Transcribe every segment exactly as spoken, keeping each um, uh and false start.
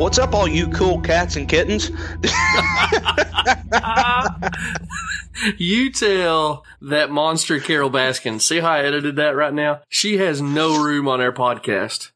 What's up, all you cool cats and kittens? You tell that monster Carol Baskin. See how I edited that right now? She has no room on our podcast.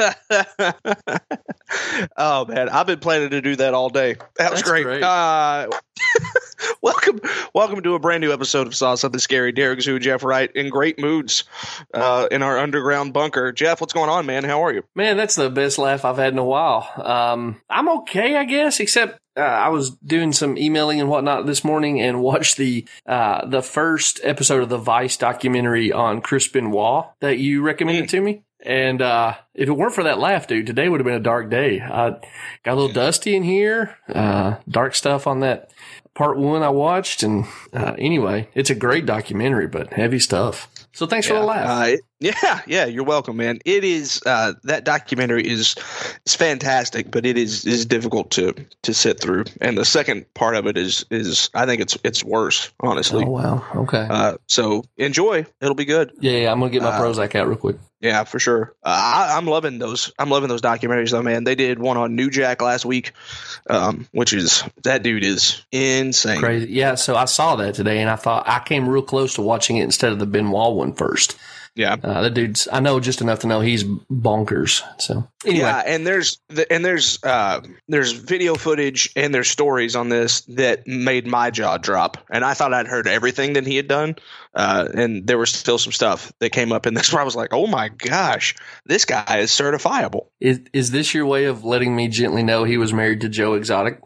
Oh, man. I've been planning to do that all day. That was That's great. great. Uh, welcome welcome to a brand new episode of Saw Something Scary. Derek Zoo, Jeff Wright, in great moods uh, in our underground bunker. Jeff, what's going on, man? How are you? Man, that's the best laugh I've had in a while. Um, I'm okay, I guess, except uh, I was doing some emailing and whatnot this morning and watched the uh, the first episode of the Vice documentary on Chris Benoit that you recommended Mm. to me. And uh, if it weren't for that laugh, dude, today would have been a dark day. I got a little dusty in here, uh, dark stuff on that part one I watched. And uh, anyway, it's a great documentary, but heavy stuff. So thanks for the laugh. Uh, it- yeah, yeah, you're welcome, man. It is uh, that documentary is is fantastic, but it is is difficult to to sit through. And the second part of it is is I think it's it's worse, honestly. Oh, wow. Okay. Uh, so enjoy; it'll be good. yeah, yeah, I'm going to get my uh, Prozac out real quick. Yeah, for sure. Uh, I, I'm loving those. I'm loving those documentaries, though, man. They did one on New Jack last week, um, which is that dude is insane. Crazy. Yeah, so I saw that today, and I thought I came real close to watching it instead of the Benoit one first. Yeah, Uh, the dude's, I know just enough to know he's bonkers. So anyway, yeah, and there's the, and there's uh, there's video footage and there's stories on this that made my jaw drop. And I thought I'd heard everything that he had done, uh, and there was still some stuff that came up in this where I was like, oh my gosh, this guy is certifiable. is is this your way of letting me gently know he was married to Joe Exotic?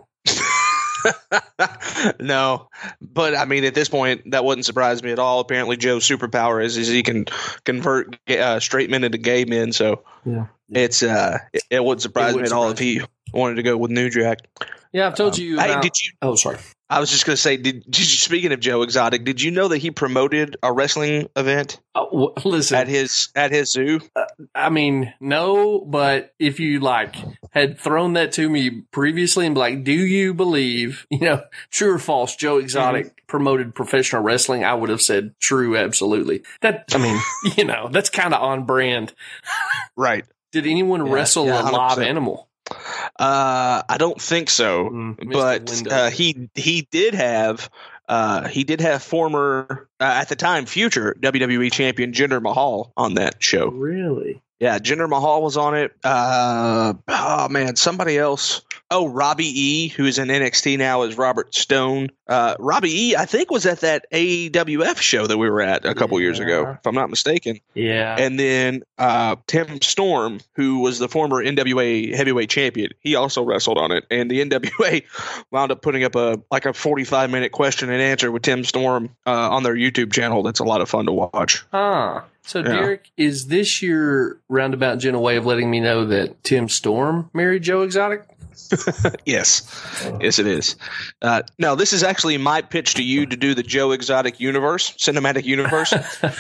No, but I mean, at this point, that wouldn't surprise me at all. Apparently, Joe's superpower is, is he can convert uh, straight men into gay men. So Yeah. it's uh, it, it wouldn't surprise It me would at all surprise if he wanted to go with New Jack. Yeah, I've told you. Hey, About, did you? oh, sorry. I was just going to say, did, did you? Speaking of Joe Exotic, did you know that he promoted a wrestling event Oh, w- listen, at his at his zoo? I mean, no, but if you like had thrown that to me previously and be like, do you believe, you know, true or false, Joe Exotic Mm-hmm. promoted professional wrestling? I would have said true, absolutely. That, I mean, you know, that's kind of on brand. Right. Did anyone Yeah, wrestle yeah, a live one hundred percent. animal? Uh, I don't think so, Mm, Mister but Window. uh, he he did have uh, he did have former uh, at the time future W W E champion Jinder Mahal on that show. Really? Yeah, Jinder Mahal was on it. Uh, oh man, somebody else. Oh, Robbie E, who's in N X T now, is Robert Stone. Uh, Robbie E, I think, was at that A E W F show that we were at a couple years ago, Yeah. if I'm not mistaken. Yeah. And then uh, Tim Storm, who was the former N W A heavyweight champion, he also wrestled on it. And the N W A wound up putting up a like a forty-five minute question and answer with Tim Storm uh, on their YouTube channel. That's a lot of fun to watch. Huh. So, Yeah. Derek, is this your roundabout gentle way of letting me know that Tim Storm married Joe Exotic? Yes, yes, it is. Uh, no, this is actually my pitch to you to do the Joe Exotic universe, cinematic universe.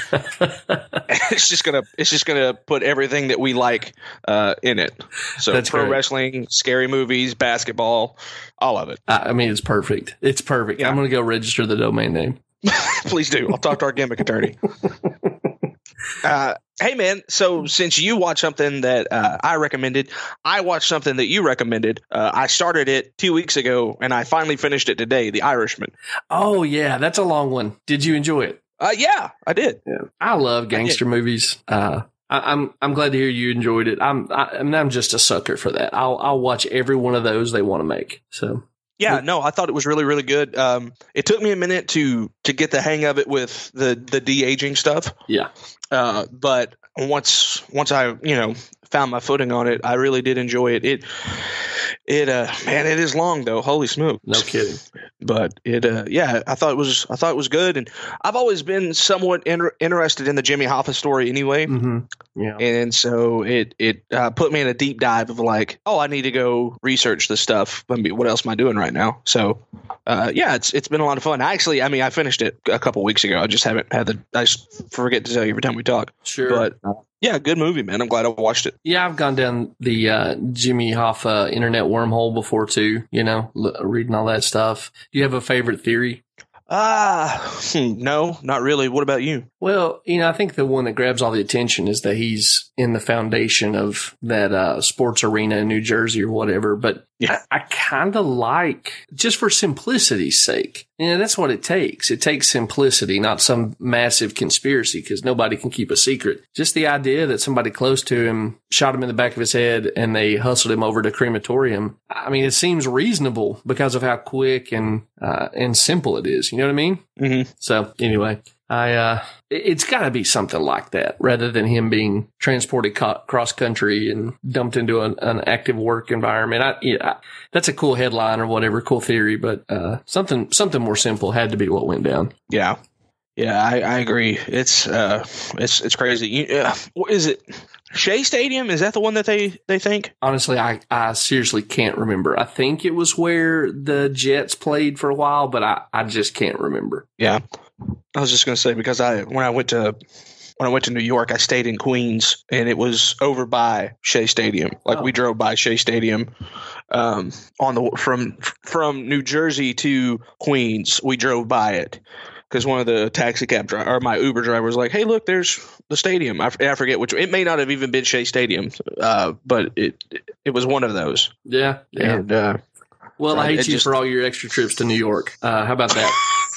it's just gonna, it's just gonna put everything that we like uh, in it. So, That's pro great. wrestling, scary movies, basketball, all of it. I I mean, it's perfect. It's perfect. Yeah. I'm going to go register the domain name. Please do. I'll talk to our gimmick attorney. Uh, hey, man. So since you watched something that uh, I recommended, I watched something that you recommended. Uh, I started it two weeks ago, and I finally finished it today, The Irishman. Oh, yeah. That's a long one. Did you enjoy it? Uh, yeah, I did. I love gangster movies. Uh, I, I'm I'm glad to hear you enjoyed it. I'm I, I mean, I'm just a sucker for that. I'll I'll watch every one of those they want to make. So Yeah, no, I thought it was really, really good. Um, it took me a minute to to get the hang of it with the the de-aging stuff. yeah, Uh, but once once I you know found my footing on it, I really did enjoy it. It it uh man, it is long though. Holy smokes! no kidding. But it uh yeah, I thought it was I thought it was good, and I've always been somewhat inter- interested in the Jimmy Hoffa story anyway. Mm-hmm. Yeah, And so it it uh, put me in a deep dive of like, oh, I need to go research this stuff. I mean, what else am I doing right now? So, uh, yeah, it's it's been a lot of fun. Actually, I mean, I finished it a couple weeks ago. I just haven't had the. I just forget to tell you every time we talk. sure. But uh, yeah, good movie, man. I'm glad I watched it. Yeah, I've gone down the uh, Jimmy Hoffa internet wormhole before too. You know, l- reading all that stuff. Do you have a favorite theory? Ah, hmm, no, not really. What about you? Well, you know, I think the one that grabs all the attention is that he's in the foundation of that uh, sports arena in New Jersey or whatever. But yeah. I, I kind of like, just for simplicity's sake, you know, that's what it takes. It takes simplicity, not some massive conspiracy, because nobody can keep a secret. Just the idea that somebody close to him shot him in the back of his head and they hustled him over to crematorium. I mean, it seems reasonable because of how quick and uh, and simple it is. You know what I mean? Mm-hmm. So anyway. I, uh, it's got to be something like that rather than him being transported co- cross country and dumped into an, an active work environment. I, yeah, that's a cool headline or whatever, cool theory, but, uh, something, something more simple had to be what went down. Yeah. Yeah, I, I agree. It's, uh, it's, it's crazy. You, uh, what is it? Shea Stadium? Is that the one that they, they think? Honestly, I, I seriously can't remember. I think it was where the Jets played for a while, but I, I just can't remember. Yeah. I was just going to say, because I when I went to when I went to New York, I stayed in Queens, and it was over by Shea Stadium. Like oh. we drove by Shea Stadium um, on the from from New Jersey to Queens. We drove by it because one of the taxi cab driver or my Uber driver was like, "Hey, look, there's the stadium." I, I forget which. It may not have even been Shea Stadium, uh, but it it was one of those. Yeah, yeah. And, uh, well, I hate you just, for all your extra trips to New York. Uh, how about that?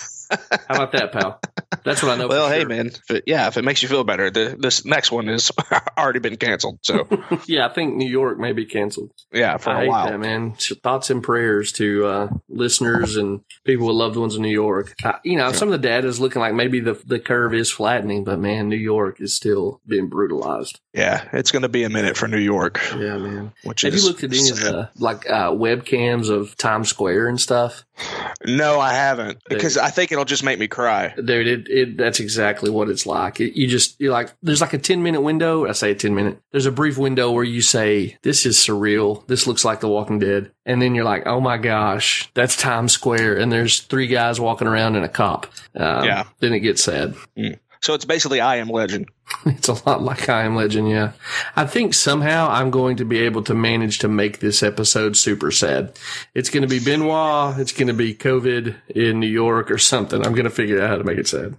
How about that, pal? That's what I know. Well, for hey, sure. man. If it, yeah, if it makes you feel better, the, this next one has already been canceled. So, yeah, I think New York may be canceled. Yeah, for I a hate while, that, man. Thoughts and prayers to uh, listeners and people with loved ones in New York. Uh, you know, yeah. Some of the data is looking like maybe the the curve is flattening, but man, New York is still being brutalized. Yeah, it's going to be a minute for New York. Yeah, man. Which Have is you looked at any of the like uh, webcams of Times Square and stuff? No, I haven't, because Dude. I think it'll just make me cry. Dude, it, it that's exactly what it's like. It, you just you're like, there's like a ten minute window. I say a ten minute. There's a brief window where you say, "This is surreal. This looks like The Walking Dead," and then you're like, "Oh my gosh, that's Times Square," and there's three guys walking around and a cop. Um, yeah. Then it gets sad. Mm. So it's basically I Am Legend. It's a lot like I Am Legend, yeah. I think somehow I'm going to be able to manage to make this episode super sad. It's going to be Benoit. It's going to be COVID in New York or something. I'm going to figure out how to make it sad.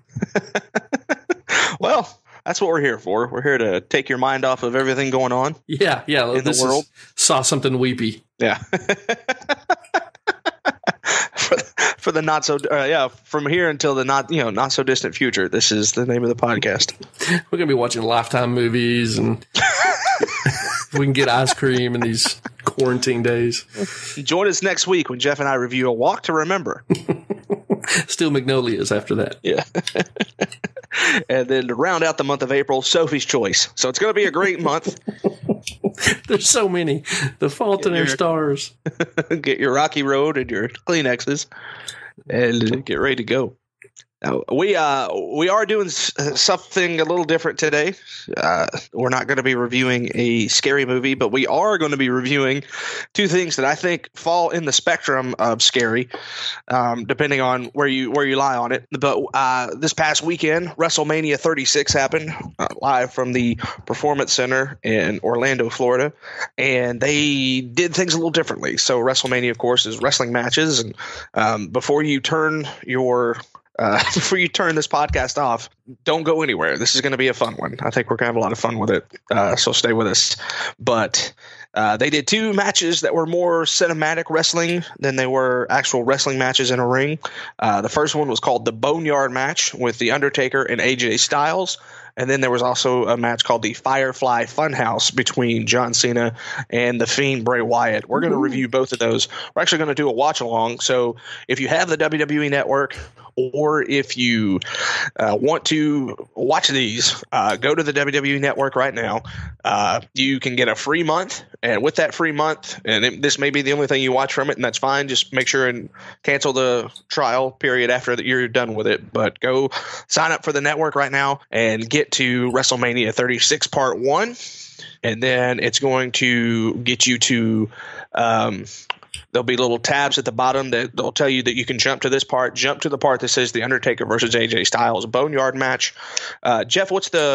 Well, that's what we're here for. We're here to take your mind off of everything going on. Yeah, yeah. In the world. Saw something weepy. Yeah. for, for the not so uh, yeah from here until the not you know not so distant future, this is the name of the podcast. We're gonna be watching Lifetime movies, and we can get ice cream in these quarantine days. Join us next week when Jeff and I review A Walk to Remember. Still Magnolias after that. Yeah. And then to round out the month of April, Sophie's Choice. So it's going to be a great month. There's so many. The Fault in Our Stars. Get your Rocky Road and your Kleenexes and get ready to go. Now, we uh we are doing something a little different today. Uh, we're not going to be reviewing a scary movie, but we are going to be reviewing two things that I think fall in the spectrum of scary, um, depending on where you where you lie on it. But uh, this past weekend, WrestleMania thirty-six happened uh, live from the Performance Center in Orlando, Florida, and they did things a little differently. So WrestleMania, of course, is wrestling matches, and um, before you turn your Uh, before you turn this podcast off, don't go anywhere. This is going to be a fun one. I think we're going to have a lot of fun with it, uh, so stay with us. But uh, they did two matches that were more cinematic wrestling than they were actual wrestling matches in a ring. Uh, the first one was called the Boneyard match with The Undertaker and A J Styles. And then there was also a match called the Firefly Funhouse between John Cena and The Fiend Bray Wyatt. We're going to review both of those. We're actually going to do a watch along. So if you have the W W E Network, or if you uh, want to watch these, uh, go to the W W E Network right now. Uh, you can get a free month. And with that free month, and it, this may be the only thing you watch from it, and that's fine. Just make sure and cancel the trial period after that you're done with it. But go sign up for the network right now and get to WrestleMania thirty-six Part one. And then it's going to get you to um, – there'll be little tabs at the bottom that they'll tell you that you can jump to this part. Jump to the part that says The Undertaker versus A J Styles Boneyard match. Uh, Jeff, what's the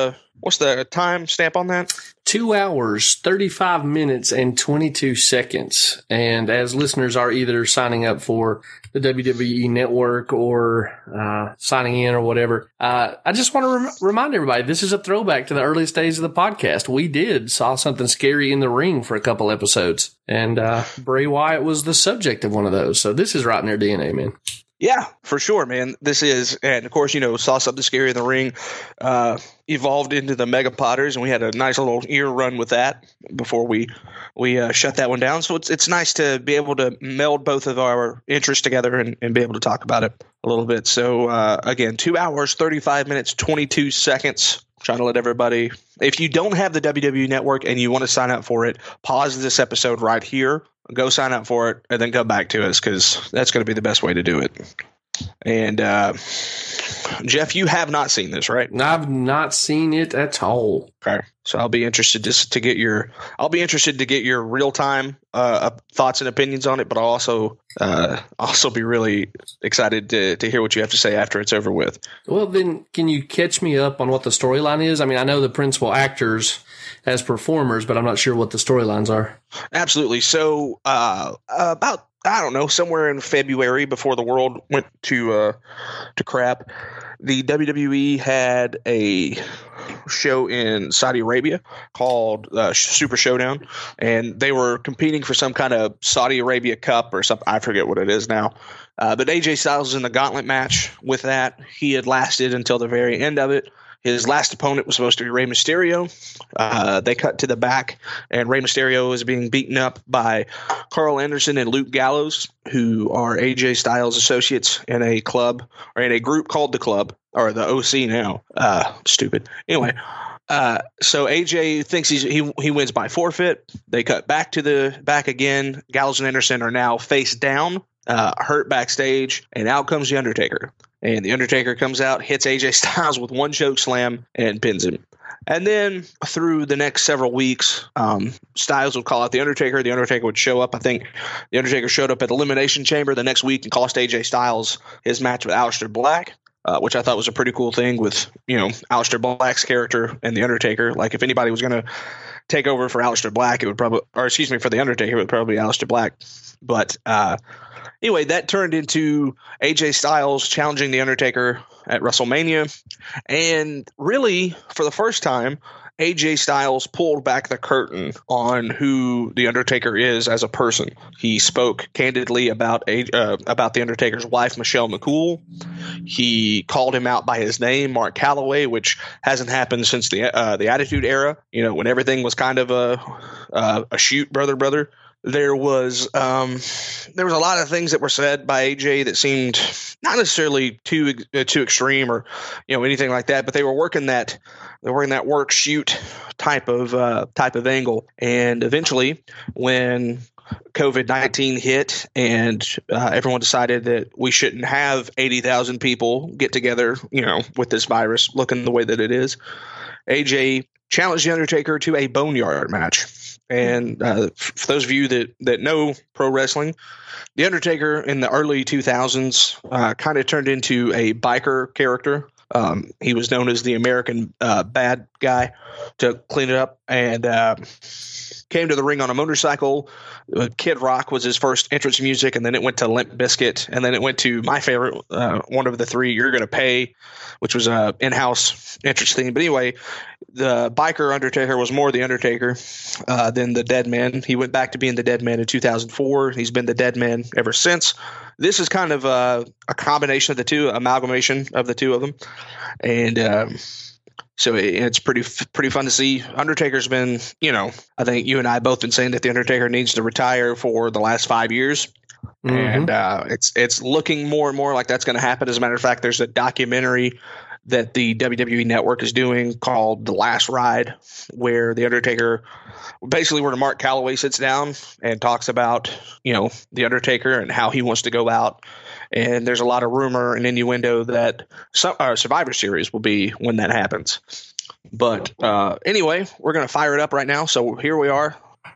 what's the time stamp on that? Two hours, thirty-five minutes, and twenty-two seconds. And as listeners are either signing up for the W W E Network or uh, signing in or whatever, uh, I just want to rem- remind everybody, this is a throwback to the earliest days of the podcast. We did Saw Something Scary in the Ring for a couple episodes, and uh, Bray Wyatt was the subject of one of those. So this is right in their D N A, man. Yeah, for sure, man. This is, and of course, you know, Saw Something Scary in the Ring uh, evolved into the Mega Potters, and we had a nice little ear run with that before we we uh, shut that one down. So it's it's nice to be able to meld both of our interests together and, and be able to talk about it a little bit. So uh, again, two hours, thirty-five minutes, twenty-two seconds. Trying to let everybody, if you don't have the W W E Network and you want to sign up for it, pause this episode right here, go sign up for it, and then come back to us, because that's going to be the best way to do it. And uh, Jeff, you have not seen this, right? I've not seen it at all. Okay, so I'll be interested just to get your, I'll be interested to get your real time uh, thoughts and opinions on it. But I'll also uh, also be really excited to to hear what you have to say after it's over with. Well, then, can you catch me up on what the storyline is? I mean, I know the principal actors as performers, but I'm not sure what the storylines are. Absolutely. So uh, about, I don't know, somewhere in February, before the world went to uh, to crap, the W W E had a show in Saudi Arabia called uh, Super Showdown, and they were competing for some kind of Saudi Arabia Cup or something. I forget what it is now. Uh, but A J Styles was in the gauntlet match with that. He had lasted until the very end of it. His last opponent was supposed to be Rey Mysterio. Uh, they cut to the back, and Rey Mysterio was being beaten up by Carl Anderson and Luke Gallows, who are A J Styles associates in a club, or in a group called the Club, or the O C now. Uh, stupid. Anyway, uh, so A J thinks he's, he he wins by forfeit. They cut back to the back again. Gallows and Anderson are now face down, uh, hurt backstage, and out comes The Undertaker. And The Undertaker comes out, hits A J Styles with one choke slam, and pins him. And then through the next several weeks, um, Styles would call out The Undertaker. The Undertaker would show up. I think The Undertaker showed up at the Elimination Chamber the next week and cost A J Styles his match with Aleister Black, uh, which I thought was a pretty cool thing with, you know, Aleister Black's character and The Undertaker. Like, if anybody was going to take over for Aleister Black, it would probably, or excuse me, for The Undertaker, it would probably be Aleister Black. But uh, anyway, that turned into A J Styles challenging The Undertaker at WrestleMania. And really, for the first time, A J Styles pulled back the curtain on who The Undertaker is as a person. He spoke candidly about a, uh, about The Undertaker's wife, Michelle McCool. He called him out by his name, Mark Calloway, which hasn't happened since the uh, the Attitude Era, you know, when everything was kind of a, uh, a shoot, brother, brother. There was um, there was a lot of things that were said by A J that seemed not necessarily too uh, too extreme or, you know, anything like that, but they were working that they were working that work shoot type of uh, type of angle. And eventually, when COVID nineteen hit and uh, everyone decided that we shouldn't have eighty thousand people get together, you know, with this virus looking the way that it is, A J challenged The Undertaker to a boneyard match. And uh, for those of you that, that know pro wrestling, The Undertaker in the early two thousands uh, kind of turned into a biker character. Um, he was known as the American uh, bad guy to clean it up, and uh, came to the ring on a motorcycle. Uh, Kid Rock was his first entrance music, and then it went to Limp Bizkit, and then it went to my favorite, uh, one of the three, You're Gonna Pay, which was a in-house entrance theme. But anyway, the biker Undertaker was more the Undertaker uh, than the Dead Man. He went back to being the Dead Man in two thousand four. He's been the Dead Man ever since. This is kind of a, a combination of the two, amalgamation of the two of them. And um, so it, it's pretty pretty fun to see. Undertaker's been, you know, I think you and I both been saying that the Undertaker needs to retire for the last five years. Mm-hmm. And uh, it's it's looking more and more like that's going to happen. As a matter of fact, there's a documentary that the W W E Network is doing called The Last Ride, where the Undertaker, basically where Mark Calloway sits down and talks about, you know, the Undertaker and how he wants to go out. And there's a lot of rumor and innuendo that some, uh, Survivor Series will be when that happens. But uh, anyway, we're going to fire it up right now. So here we are.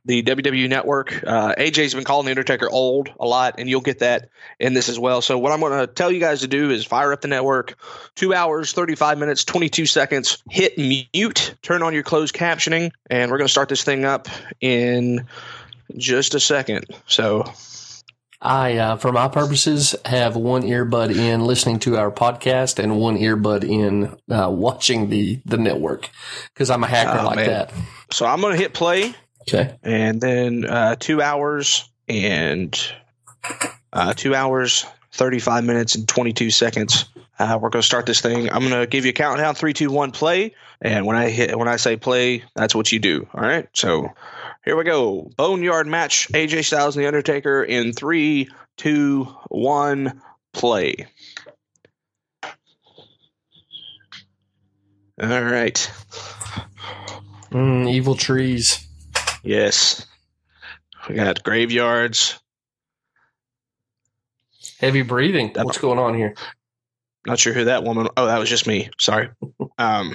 the W W E Network. Uh, A J's been calling The Undertaker old a lot, and you'll get that in this as well. So what I'm going to tell you guys to do is fire up the network, two hours, thirty-five minutes, twenty-two seconds, hit mute, turn on your closed captioning, and we're going to start this thing up in just a second. So I, uh, for my purposes, have one earbud in listening to our podcast and one earbud in uh, watching the, the network because I'm a hacker oh, like man. that. So I'm going to hit play. Okay. And then uh, two hours and uh, two hours, thirty-five minutes and twenty-two seconds. Uh, we're going to start this thing. I'm going to give you a countdown, three, two, one, play. And when I hit, when I say play, that's what you do. All right. So here we go. Boneyard match, A J Styles and The Undertaker in three, two, one, play. All right. Mm, evil trees. Yes. We got graveyards. Heavy breathing. What's going on here? Not sure who that woman. Oh, that was just me. Sorry. Um,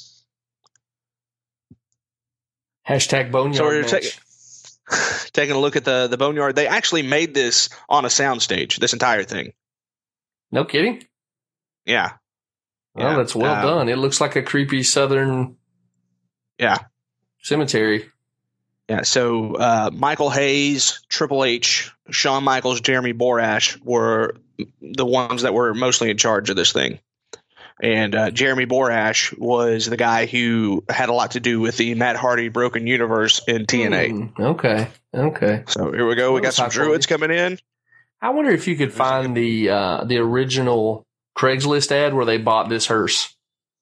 Hashtag boneyard so we're match. ta- taking a look at the, the boneyard. They actually made this on a soundstage, this entire thing. No kidding? Yeah. Well, yeah. that's well um, done. It looks like a creepy southern yeah cemetery. Yeah, so uh, Michael Hayes, Triple H, Shawn Michaels, Jeremy Borash were the ones that were mostly in charge of this thing. And uh, Jeremy Borash was the guy who had a lot to do with the Matt Hardy Broken Universe in T N A. Mm, okay, okay. So here we go. We got some Druids coming in. I wonder if you could find the uh, the original Craigslist ad where they bought this hearse.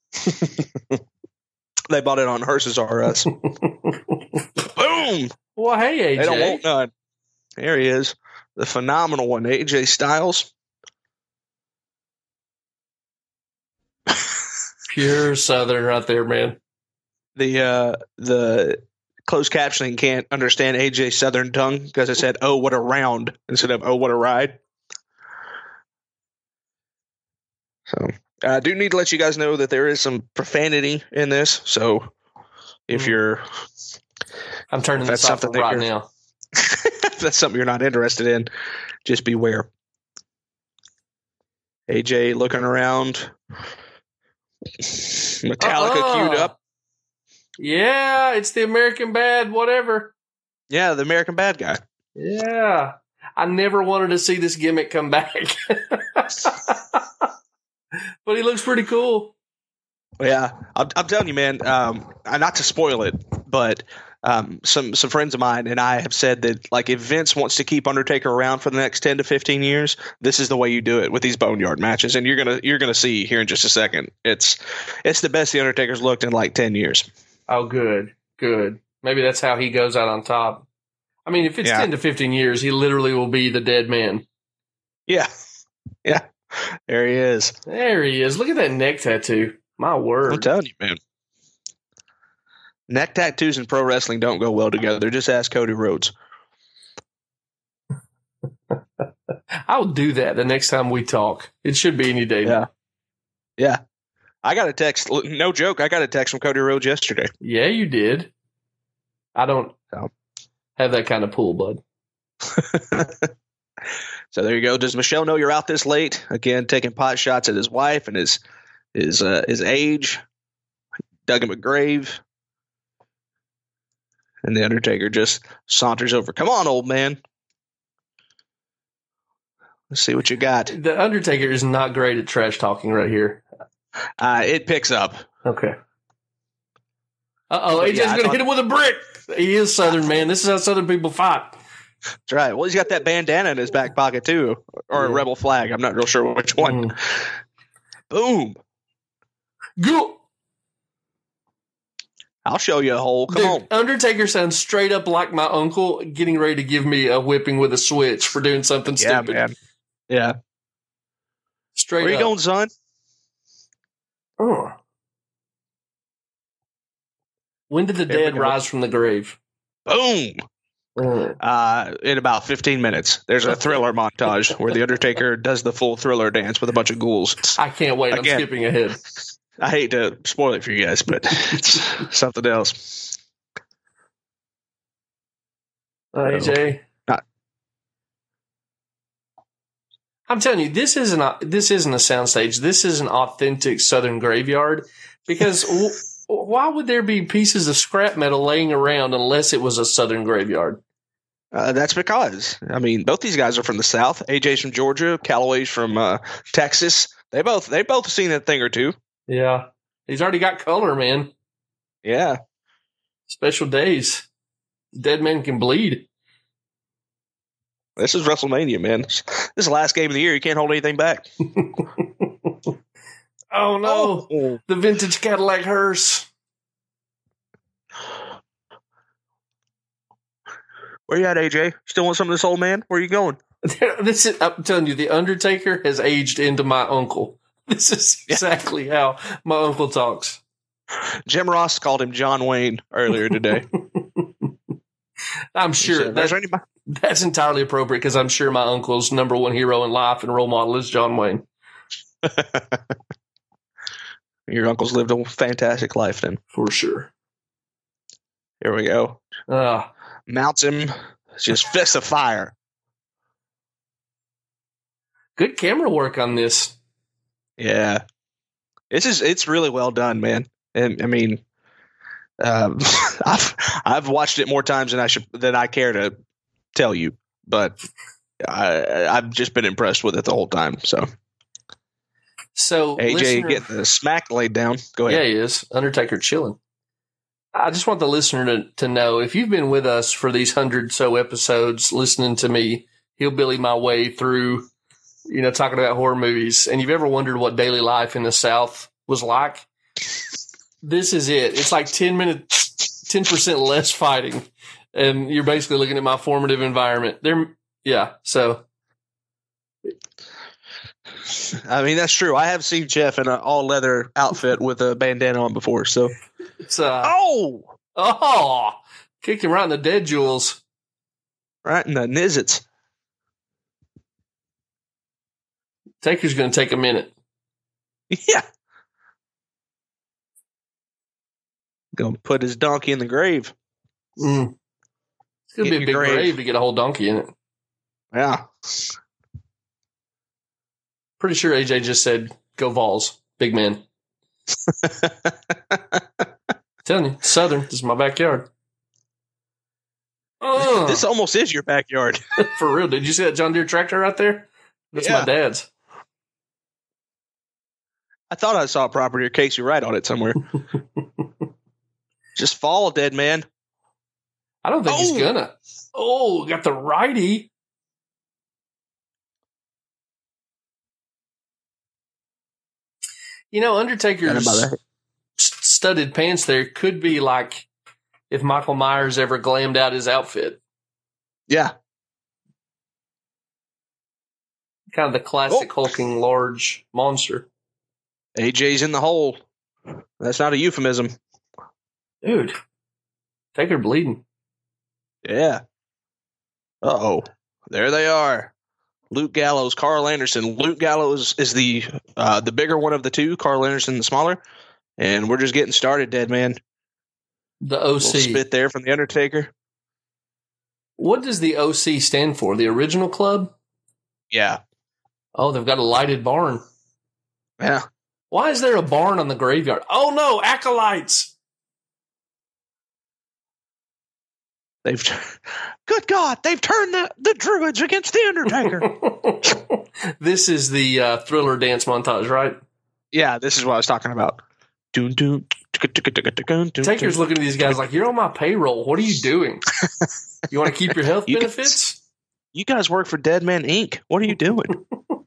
They bought it on Hearses R Us. Boom! Well, hey, A J. They don't want none. There he is. The phenomenal one, A J Styles. Pure Southern right there, man. The uh, the closed captioning can't understand A J Southern tongue because it said, oh, what a round instead of, oh, what a ride. So I do need to let you guys know that there is some profanity in this. So if mm. you're... I'm turning this off right now. If that's something you're not interested in, just beware. A J looking around. Metallica uh-uh. queued up. Yeah, it's the American Bad whatever. Yeah, the American Bad guy. Yeah. I never wanted to see this gimmick come back. But he looks pretty cool. Yeah, I'm, I'm telling you, man, um, not to spoil it, but um, some some friends of mine and I have said that, like, if Vince wants to keep Undertaker around for the next ten to fifteen years, this is the way you do it with these boneyard matches. And you're gonna you're gonna see here in just a second. It's it's the best the Undertaker's looked in like ten years. Oh, good, good. Maybe that's how he goes out on top. I mean, if it's yeah. ten to fifteen years, he literally will be the dead man. Yeah, yeah. There he is. There he is. Look at that neck tattoo. My word. I'm telling you, man. Neck tattoos and pro wrestling don't go well together. Just ask Cody Rhodes. I'll do that the next time we talk. It should be any day. Yeah. Yeah. I got a text. No joke. I got a text from Cody Rhodes yesterday. Yeah, you did. I don't oh. have that kind of pull, bud. So there you go. Does Michelle know you're out this late? Again, taking pot shots at his wife and his his uh, his age. Dug him a grave. And the Undertaker just saunters over. Come on, old man. Let's see what you got. The Undertaker is not great at trash talking right here. Uh, it picks up. Okay. Uh-oh, A J's yeah, going to hit him with a brick. He is Southern, man. This is how Southern people fight. That's right. Well, he's got that bandana in his back pocket, too. Or yeah. a rebel flag. I'm not real sure which one. Mm. Boom. Go. I'll show you a hole. Come Dude, on. Undertaker sounds straight up like my uncle getting ready to give me a whipping with a switch for doing something yeah, stupid. Man. Yeah. Straight Where up. you going, son? Oh. When did the there dead rise from the grave? Boom. Mm. Uh, in about fifteen minutes. There's a Thriller montage where the Undertaker does the full Thriller dance with a bunch of ghouls. I can't wait. Again, I'm skipping ahead. I hate to spoil it for you guys, but it's something else. Uh, A J. Not. I'm telling you, this isn't a, this isn't a soundstage. This is an authentic Southern graveyard. Because w- why would there be pieces of scrap metal laying around unless it was a Southern graveyard? Uh, that's because, I mean, both these guys are from the South. A J's from Georgia. Callaway's from uh, Texas. They both they both seen a thing or two. Yeah. He's already got color, man. Yeah. Special days. Dead men can bleed. This is WrestleMania, man. This is the last game of the year. You can't hold anything back. Oh, no. Oh. The vintage Cadillac hearse. Where you at, A J? Still want some of this old man? Where you going? This is, I'm telling you, The Undertaker has aged into my uncle. This is exactly how my uncle talks. Jim Ross called him John Wayne earlier today. I'm sure said, that's, anybody- that's entirely appropriate because I'm sure my uncle's number one hero in life and role model is John Wayne. Your uncle's lived a fantastic life then. For sure. Here we go. Uh, Mounts him. Just fist of fire. good camera work on this. Yeah. It's just, it's really well done, man. And I mean, um, I've I've watched it more times than I should than I care to tell you, but I I've just been impressed with it the whole time. So, So A J listener- getting the smack laid down. Go Yeah, ahead. he is. Undertaker chilling. I just want the listener to, to know, if you've been with us for these hundred so episodes, listening to me hillbilly my way through, you know, talking about horror movies, and you've ever wondered what daily life in the South was like, this is it. It's like ten minutes, ten percent less fighting, and you're basically looking at my formative environment. There, yeah. So I mean, that's true. I have seen Jeff in an all leather outfit with a bandana on before. So, it's uh, oh, oh, kicked him right in the dead jewels. right in the nizzits. Taker's going to take a minute. Yeah. Gonna put his donkey in the grave. Mm. It's going to Get be a big your grave. grave. to get a whole donkey in it. Yeah. Pretty sure A J just said, go Vols. Big man. Telling you, Southern. This is my backyard. Uh, This almost is your backyard. for real. Did you see that John Deere tractor right there? That's Yeah. my dad's. I thought I saw a property or Casey Wright on it somewhere. Just fall, dead man. I don't think he's Oh. gonna. Oh, got the righty. You know, Undertaker's Got him by the head. s- studded pants there could be like if Michael Myers ever glammed out his outfit. Yeah. Kind of the classic Oh. hulking large monster. A J's in the hole. That's not a euphemism. Dude, Taker bleeding. Yeah. Uh-oh. There they are. Luke Gallows, Carl Anderson. Luke Gallows is the uh, the bigger one of the two. Carl Anderson the smaller. And we're just getting started, dead man. The O Little C. spit there from the Undertaker. What does the O C stand for? The original club? Yeah. Oh, they've got a lighted barn. Yeah. Why is there a barn on the graveyard? Oh no, acolytes! They've good God, they've turned the, the druids against the Undertaker. This is the uh, Thriller dance montage, right? Yeah, this is what I was talking about. Doon, doon, Taker's looking at these guys like, you're on my payroll. What are you doing? You want to keep your health You can- benefits? You guys work for Dead Man Incorporated. What are you doing?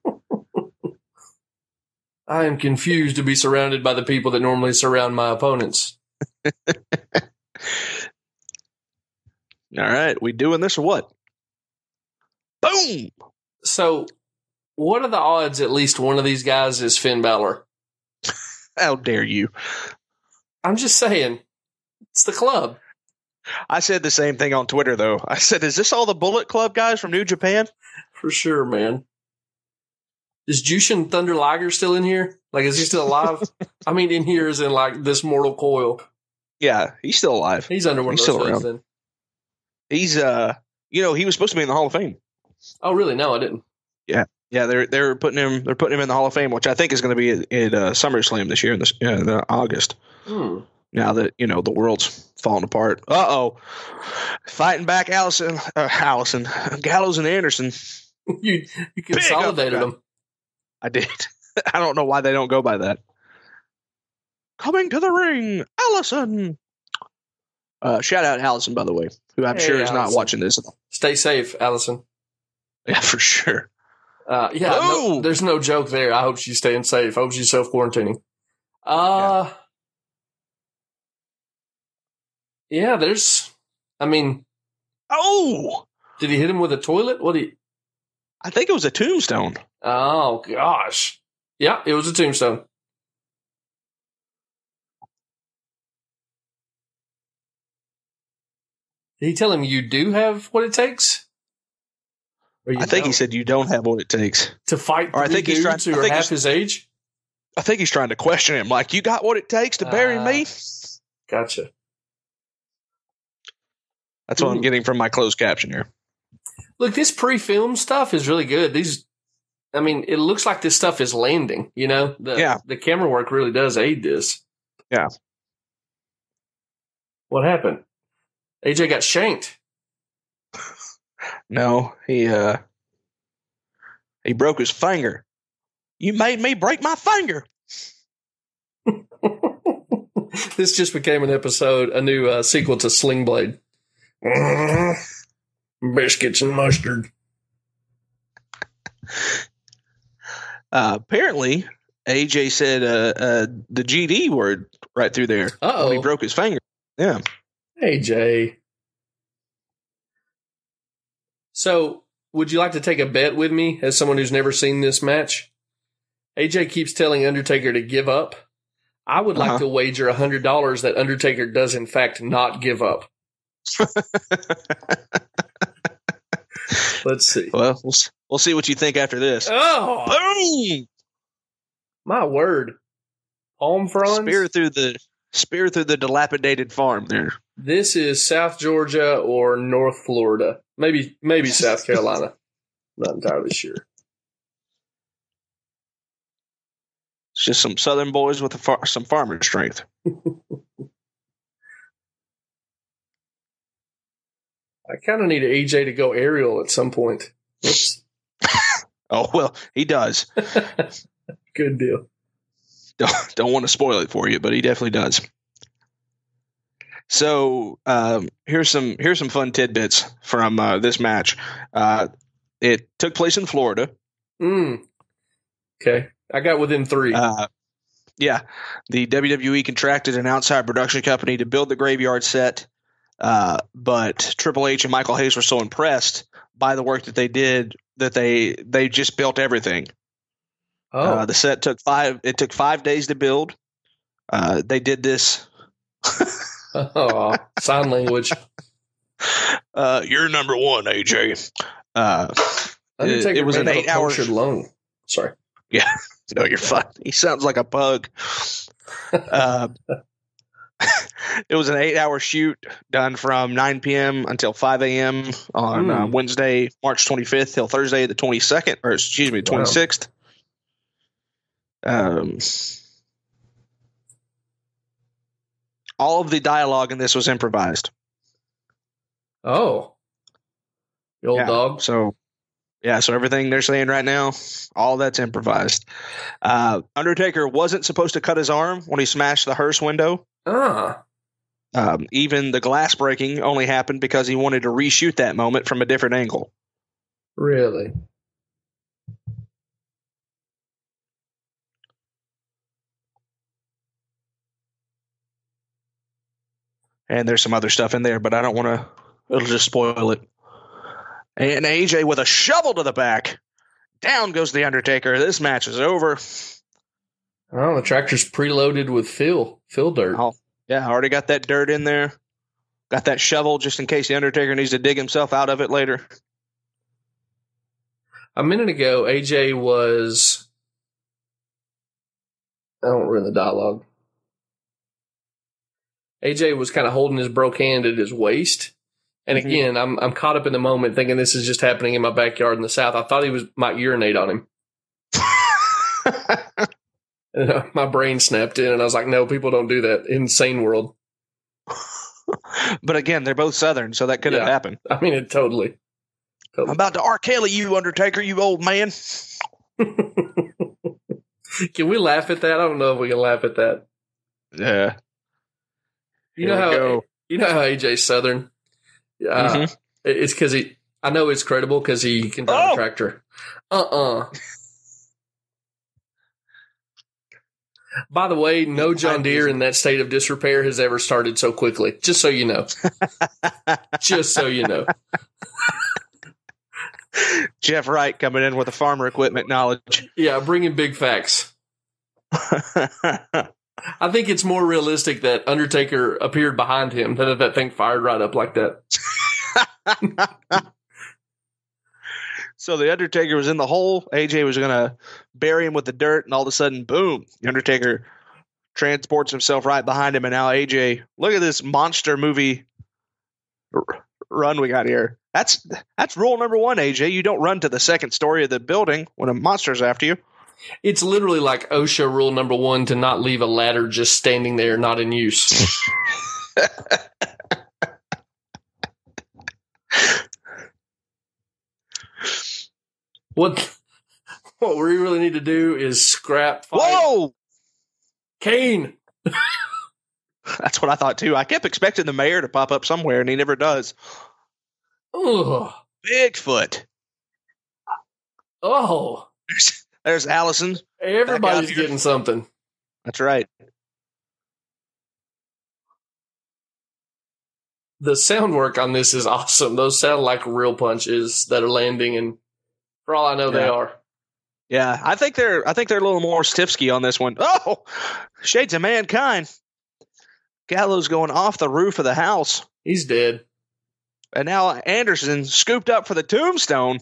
I am confused to be surrounded by the people that normally surround my opponents. All right, we doing this or what? Boom! So, what are the odds at least one of these guys is Finn Balor? How dare you? I'm just saying. It's the club. I said the same thing on Twitter, though. I said, is this all the Bullet Club guys from New Japan? For sure, man. Is Jushin Thunder Liger still in here? Like, is he still alive? I mean, in here is in, like, this mortal coil. Yeah, he's still alive. He's under one He's of those still hoods around. then. He's uh You know, he was supposed to be in the Hall of Fame. Oh, really? No, I didn't. Yeah, yeah, they're they're putting him they're putting him in the Hall of Fame, which I think is going to be at, at uh, SummerSlam this year in this yeah, in uh, August. Hmm. Now that you know the world's falling apart. Uh oh, fighting back, Allison, uh, Allison, Gallows and Anderson. you you consolidated them. I did. I don't know why they don't go by that. Coming to the ring, Allison. Uh, shout out Allison, by the way, who I'm Hey, sure is Allison. not watching this. Stay safe, Allison. Yeah, for sure. Uh, yeah, no, Boom! there's no joke there. I hope she's staying safe. I hope she's self quarantining. Uh, yeah. yeah, there's. I mean, Oh, did he hit him with a toilet? What he? I think it was a tombstone. Oh gosh, yeah, it was a tombstone. Did he tell him you do have what it takes? Or you I think he don't? said you don't have what it takes. to fight Or I three think he's trying- dudes I who are think half he's- his age. I think he's trying to question him, like, you got what it takes to bury Uh, me? Gotcha. That's what I'm Ooh. getting from my closed caption here. Look, this pre-film stuff is really good. These, I mean, it looks like this stuff is landing. You know, the Yeah. the camera work really does aid this. Yeah. What happened? A J got shanked. No, he uh he broke his finger. You made me break my finger. This just became an episode, a new uh, sequel to Sling Blade. Biscuits and mustard. Uh, apparently, A J said uh, uh, the G D word right through there Uh-oh. when he broke his finger. Yeah. A J. So, would you like to take a bet with me as someone who's never seen this match? A J keeps telling Undertaker to give up. I would like Uh-huh. to wager one hundred dollars that Undertaker does, in fact, not give up. Let's see. Well, we'll s- we'll see what you think after this. Oh, Boom! my word. Palm fronds? Spear through the spear through the dilapidated farm there. This is South Georgia or North Florida. Maybe maybe South Carolina. Not entirely sure. It's just some Southern boys with a far- some farmer strength. I kind of need A J to go aerial at some point. Oops. Oh well, he does. Good deal. don't, don't want to spoil it for you, but he definitely does. So um, here's some here's some fun tidbits from uh, this match. Uh, it took place in Florida. Mm. Okay. I got within three. Uh, yeah, the W W E contracted an outside production company to build the graveyard set, uh, but Triple H and Michael Hayes were so impressed by the work that they did that they they just built everything. oh. Uh, the set took five. It took five days to build. Uh, they did this. oh. Sign language. Uh, you're number one, A J. Uh, Undertaker it, it was may an have a eight-hour. punctured lung. Sorry. Yeah, no, you're fine. He sounds like a pug. Uh, it was an eight-hour shoot done from nine p.m. until five a.m. on uh, Mm. Wednesday, March twenty-fifth, till Thursday, the twenty-second, or excuse me, Wow. twenty-sixth. Um, all of the dialogue in this was improvised. Oh. The old Yeah, dog. So, yeah, so everything they're saying right now, all that's improvised. Uh, Undertaker wasn't supposed to cut his arm when he smashed the hearse window. Ah. Um, even the glass breaking only happened because he wanted to reshoot that moment from a different angle. Really? And there's some other stuff in there, but I don't want to, it'll just spoil it. And A J with a shovel to the back. Down goes the Undertaker. This match is over. Oh, the tractor's preloaded with fill. Fill dirt. Oh, yeah, I already got that dirt in there. Got that shovel just in case the Undertaker needs to dig himself out of it later. A minute ago, A J was. I don't ruin the dialogue. A J was kind of holding his broke hand at his waist, And Mhm. again, I'm I'm caught up in the moment thinking this is just happening in my backyard in the South. I thought he was might urinate on him. And uh, my brain snapped in, and I was like, no, people don't do that. Insane world. But again, they're both Southern, so that couldn't Yeah. happen. I mean, it totally. I'm about to R. Kelly you, Undertaker, you old man. Can we laugh at that? I don't know if we can laugh at that. Yeah. You Here know we how go. you know how A J's Southern. Uh, Mhm. It's because he. I know it's credible because he can drive Oh! a tractor. Uh uh By the way, no John Deere in that state of disrepair has ever started so quickly. Just so you know. Just so you know. Jeff Wright coming in with the farmer equipment knowledge. Yeah, bringing big facts. I think it's more realistic that Undertaker appeared behind him than that that thing fired right up like that. So the Undertaker was in the hole. A J was going to bury him with the dirt, and all of a sudden, boom, the Undertaker transports himself right behind him. And now A J, look at this monster movie r- run we got here. That's that's rule number one, A J. You don't run to the second story of the building when a monster's after you. It's literally like OSHA rule number one to not leave a ladder just standing there, not in use. What what we really need to do is scrap fight. Whoa! Kane! That's what I thought too. I kept expecting the mayor to pop up somewhere, and he never does. Ugh. Bigfoot. Oh. There's, there's Allison. Everybody's here. getting something. That's right. The sound work on this is awesome. Those sound like real punches that are landing, and for all I know, they Yeah. are. Yeah, I think they're I think they're a little more stiffsky on this one. Oh, Shades of Mankind. Gallows going off the roof of the house. He's dead. And now Anderson scooped up for the tombstone.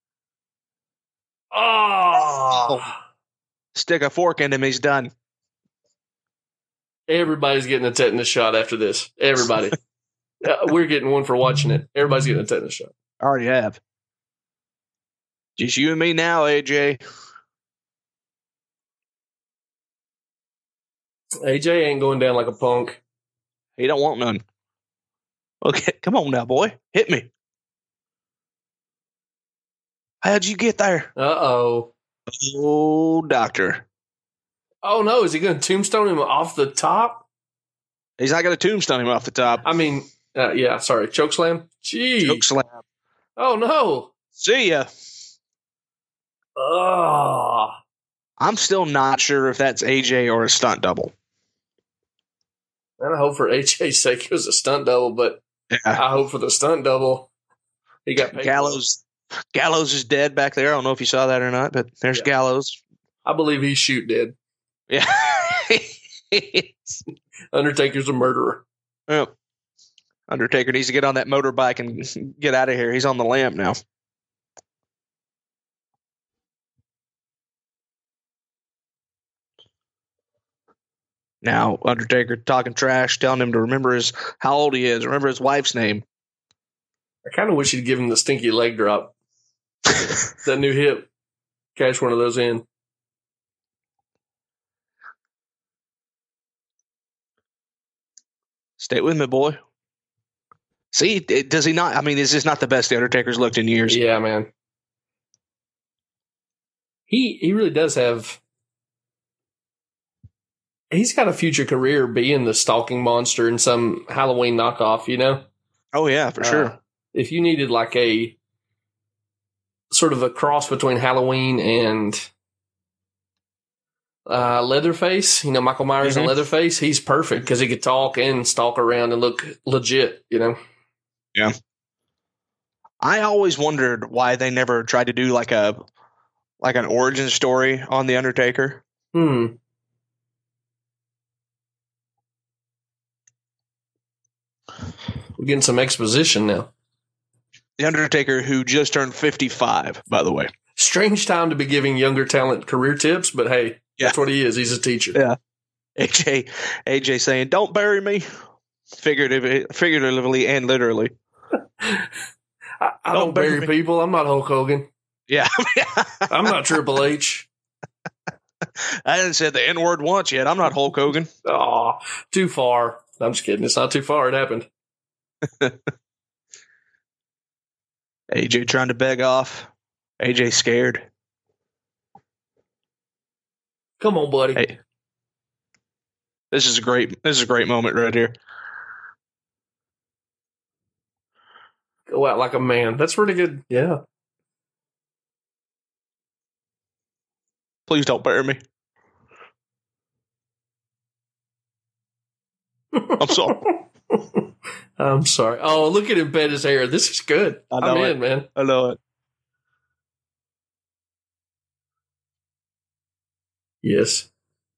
Oh. Stick a fork in him, he's done. Everybody's getting a tetanus shot after this. Everybody. Uh, we're getting one for watching it. Everybody's getting a tetanus shot. I already have. Just you and me now, A J. A J ain't going down like a punk. He don't want none. Okay, come on now, boy. Hit me. How'd you get there? Uh-oh. Oh, doctor. Oh, no. Is he going to tombstone him off the top? He's not going to tombstone him off the top. I mean, uh, yeah, sorry. Chokeslam? Gee. Choke slam. Oh, no. See ya. Oh. I'm still not sure if that's A J or a stunt double. And I hope for A J's sake it was a stunt double, but Yeah. I hope for the stunt double he got paid. Gallows Gallows is dead back there. I don't know if you saw that or not, but there's Yeah. Gallows. I believe he's shoot dead. Yeah. Undertaker's a murderer. Yep. Undertaker needs to get on that motorbike and get out of here. He's on the lamp now. Now, Undertaker talking trash, telling him to remember his how old he is, remember his wife's name. I kind of wish he'd give him the stinky leg drop. That new hip. Cash one of those in. Stay with me, boy. See, it, does he not? I mean, this is not the best the Undertaker's looked in years. Yeah, man. He he really does have. He's got a future career being the stalking monster in some Halloween knockoff, you know? Oh, yeah, for Uh, sure. If you needed like a sort of a cross between Halloween and uh, Leatherface, you know, Michael Myers Mhm. and Leatherface, he's perfect because he could talk and stalk around and look legit, you know? Yeah. I always wondered why they never tried to do like a like an origin story on the Undertaker. Hmm. We're getting some exposition now. The Undertaker, who just turned fifty-five, by the way. Strange time to be giving younger talent career tips, but hey, Yeah. that's what he is. He's a teacher. Yeah. A J, A J saying, "Don't bury me," figuratively, figuratively and literally. I, I don't, don't bury me. people. I'm not Hulk Hogan. Yeah. I'm not Triple H. I haven't said the N word once yet. I'm not Hulk Hogan. Oh, too far. I'm just kidding. It's not too far. It happened. A J trying to beg off. A J scared. Come on, buddy. Hey. This is a great this is a great moment right here. Go out like a man. That's pretty good. Yeah. Please don't bury me. I'm sorry. I'm sorry. Oh, look at him bend his hair. This is good. I know I'm it. in, man. I know it. Yes.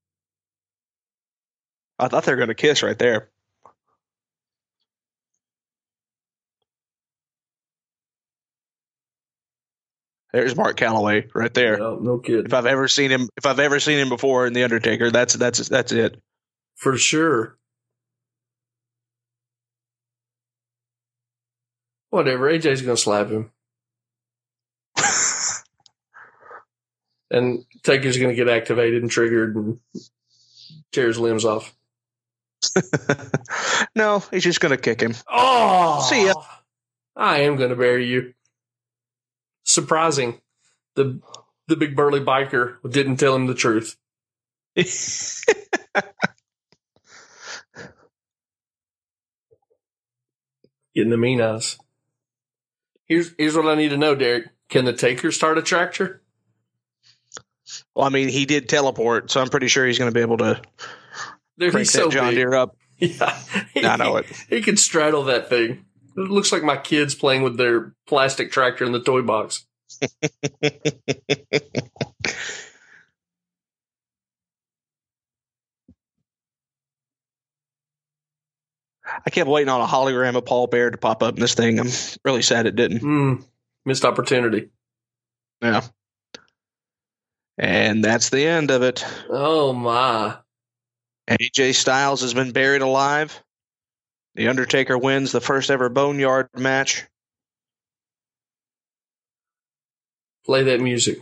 I thought they were going to kiss right there. There's Mark Calloway right there. No, no kidding. If I've ever seen him, if I've ever seen him before in The Undertaker, that's that's that's it. For sure. Whatever. A J's going to slap him. And Taker's going to get activated and triggered and tear his limbs off. No, he's just going to kick him. Oh! See ya. I am going to bury you. Surprising. The the big burly biker didn't tell him the truth. Getting the mean eyes. Here's here's what I need to know, Derek. Can the Taker start a tractor? Well, I mean, he did teleport, so I'm pretty sure he's going to be able to Dude, crank he's that so John big. Deere up. Yeah, he, I know it. He can straddle that thing. It looks like my kids playing with their plastic tractor in the toy box. I kept waiting on a hologram of Paul Bear to pop up in this thing. I'm really sad it didn't. Mm, missed opportunity. Yeah. And that's the end of it. Oh, my. A J Styles has been buried alive. The Undertaker wins the first ever Boneyard match. Play that music.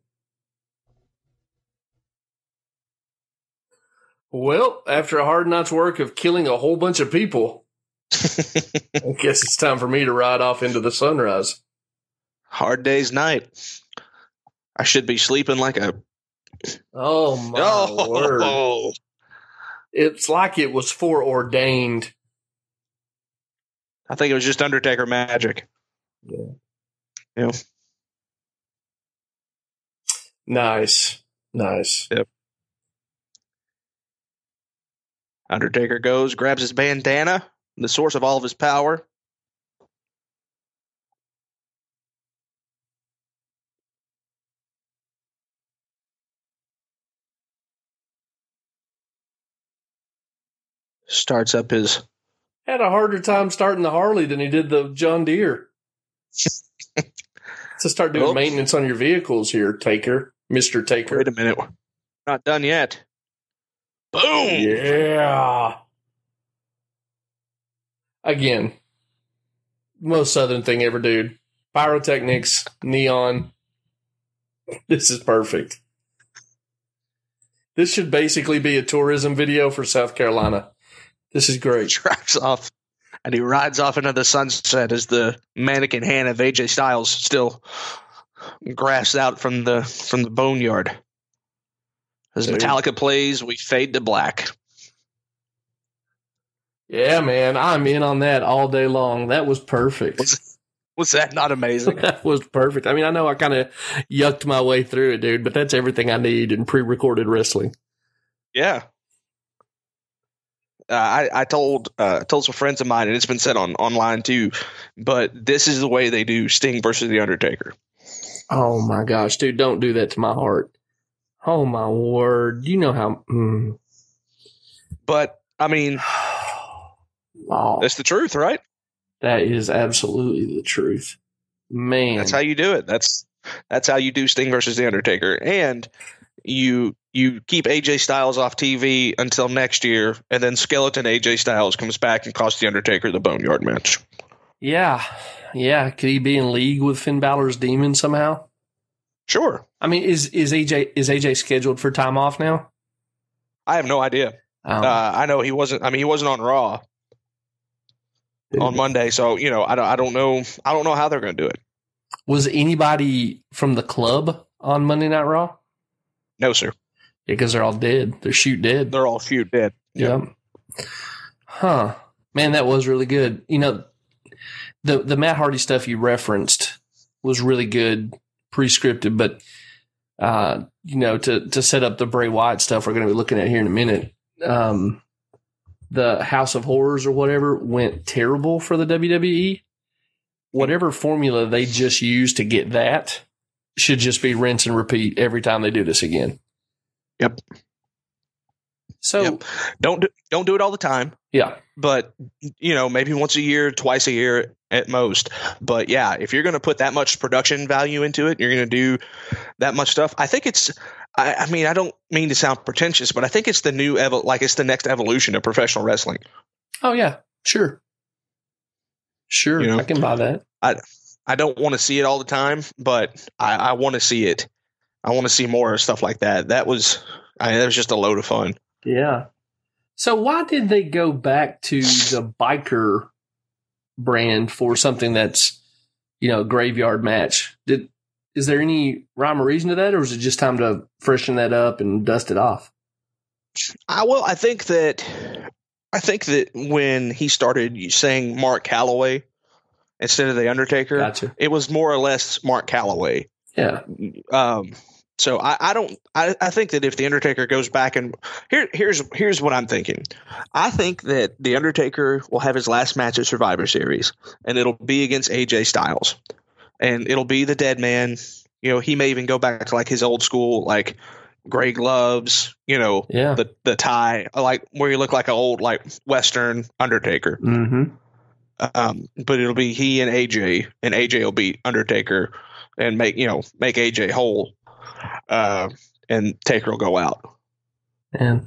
Well, after a hard night's work of killing a whole bunch of people, I guess it's time for me to ride off into the sunrise. Hard day's night. I should be sleeping like a... Oh, my oh, word. It's like it was foreordained. I think it was just Undertaker magic. Yeah. Yeah. Nice. Nice. Yep. Undertaker goes, grabs his bandana, the source of all of his power. Starts up his... Had a harder time starting the Harley than he did the John Deere. To start doing Oh. maintenance on your vehicles here, Taker. Mister Taker. Wait a minute. We're not done yet. Boom! Yeah. Again, most Southern thing ever, dude. Pyrotechnics, neon. This is perfect. This should basically be a tourism video for South Carolina. This is great. Drives off, and he rides off into the sunset as the mannequin hand of A J Styles still grasps out from the from the boneyard. As Dude. Metallica plays, we fade to black. Yeah, man, I'm in on that all day long. That was perfect. Was, was that not amazing? That was perfect. I mean, I know I kind of yucked my way through it, dude, but that's everything I need in pre-recorded wrestling. Yeah. Uh, I, I told uh, told some friends of mine, and it's been said on online too, but this is the way they do Sting versus The Undertaker. Oh, my gosh, dude, don't do that to my heart. Oh, my word. You know how... Mm. But, I mean, Oh, that's the truth, right? that is absolutely the truth. Man. That's how you do it. That's that's how you do Sting versus The Undertaker. And you you keep A J Styles off T V until next year, and then Skeleton A J Styles comes back and costs The Undertaker the Boneyard match. Yeah. Yeah. Could he be in league with Finn Balor's demon somehow? Sure. I mean, is, is A J, is A J scheduled for time off now? I have no idea. Um, uh, I know he wasn't, I mean, he wasn't on Raw on Monday. So, you know, I don't, I don't know. I don't know how they're going to do it. Was anybody from the club on Monday Night Raw? No, sir. Yeah, because they're all dead. They're shoot dead. They're all shoot dead. Yep. Huh. Man, that was really good. You know, the the Matt Hardy stuff you referenced was really good, pre-scripted, but uh, you know, to to set up the Bray Wyatt stuff we're going to be looking at here in a minute, um, the House of Horrors or whatever went terrible for the W W E. Whatever formula they just used to get that should just be rinse and repeat every time they do this again. Yep. So yep. don't do, don't do it all the time. Yeah. But, you know, maybe once a year, twice a year at most. But yeah, if you're going to put that much production value into it, you're going to do that much stuff. I think it's, I, I mean, I don't mean to sound pretentious, but I think it's the new, evo- like it's the next evolution of professional wrestling. Oh yeah, sure. Sure. You know, I can buy that. I, I don't want to see it all the time, but I, I want to see it. I want to see more stuff like that. That was, I mean, that was just a load of fun. Yeah. So why did they go back to the biker brand for something that's, you know, a graveyard match? Did is there any rhyme or reason to that, or is it just time to freshen that up and dust it off? I well, I think that I think that when he started saying Mark Calloway instead of the Undertaker, gotcha. It was more or less Mark Calloway. Yeah. Um. So I, I don't I, I think that if the Undertaker goes back and here here's here's what I'm thinking. I think that the Undertaker will have his last match at Survivor Series, and it'll be against A J Styles, and it'll be the dead man. You know, he may even go back to like his old school, like gray gloves. You know, yeah. the the tie, like where you look like an old like Western Undertaker. Mm-hmm. Um, but it'll be he and A J, and A J will beat Undertaker and make you know make A J whole. Uh, and Taker will go out. And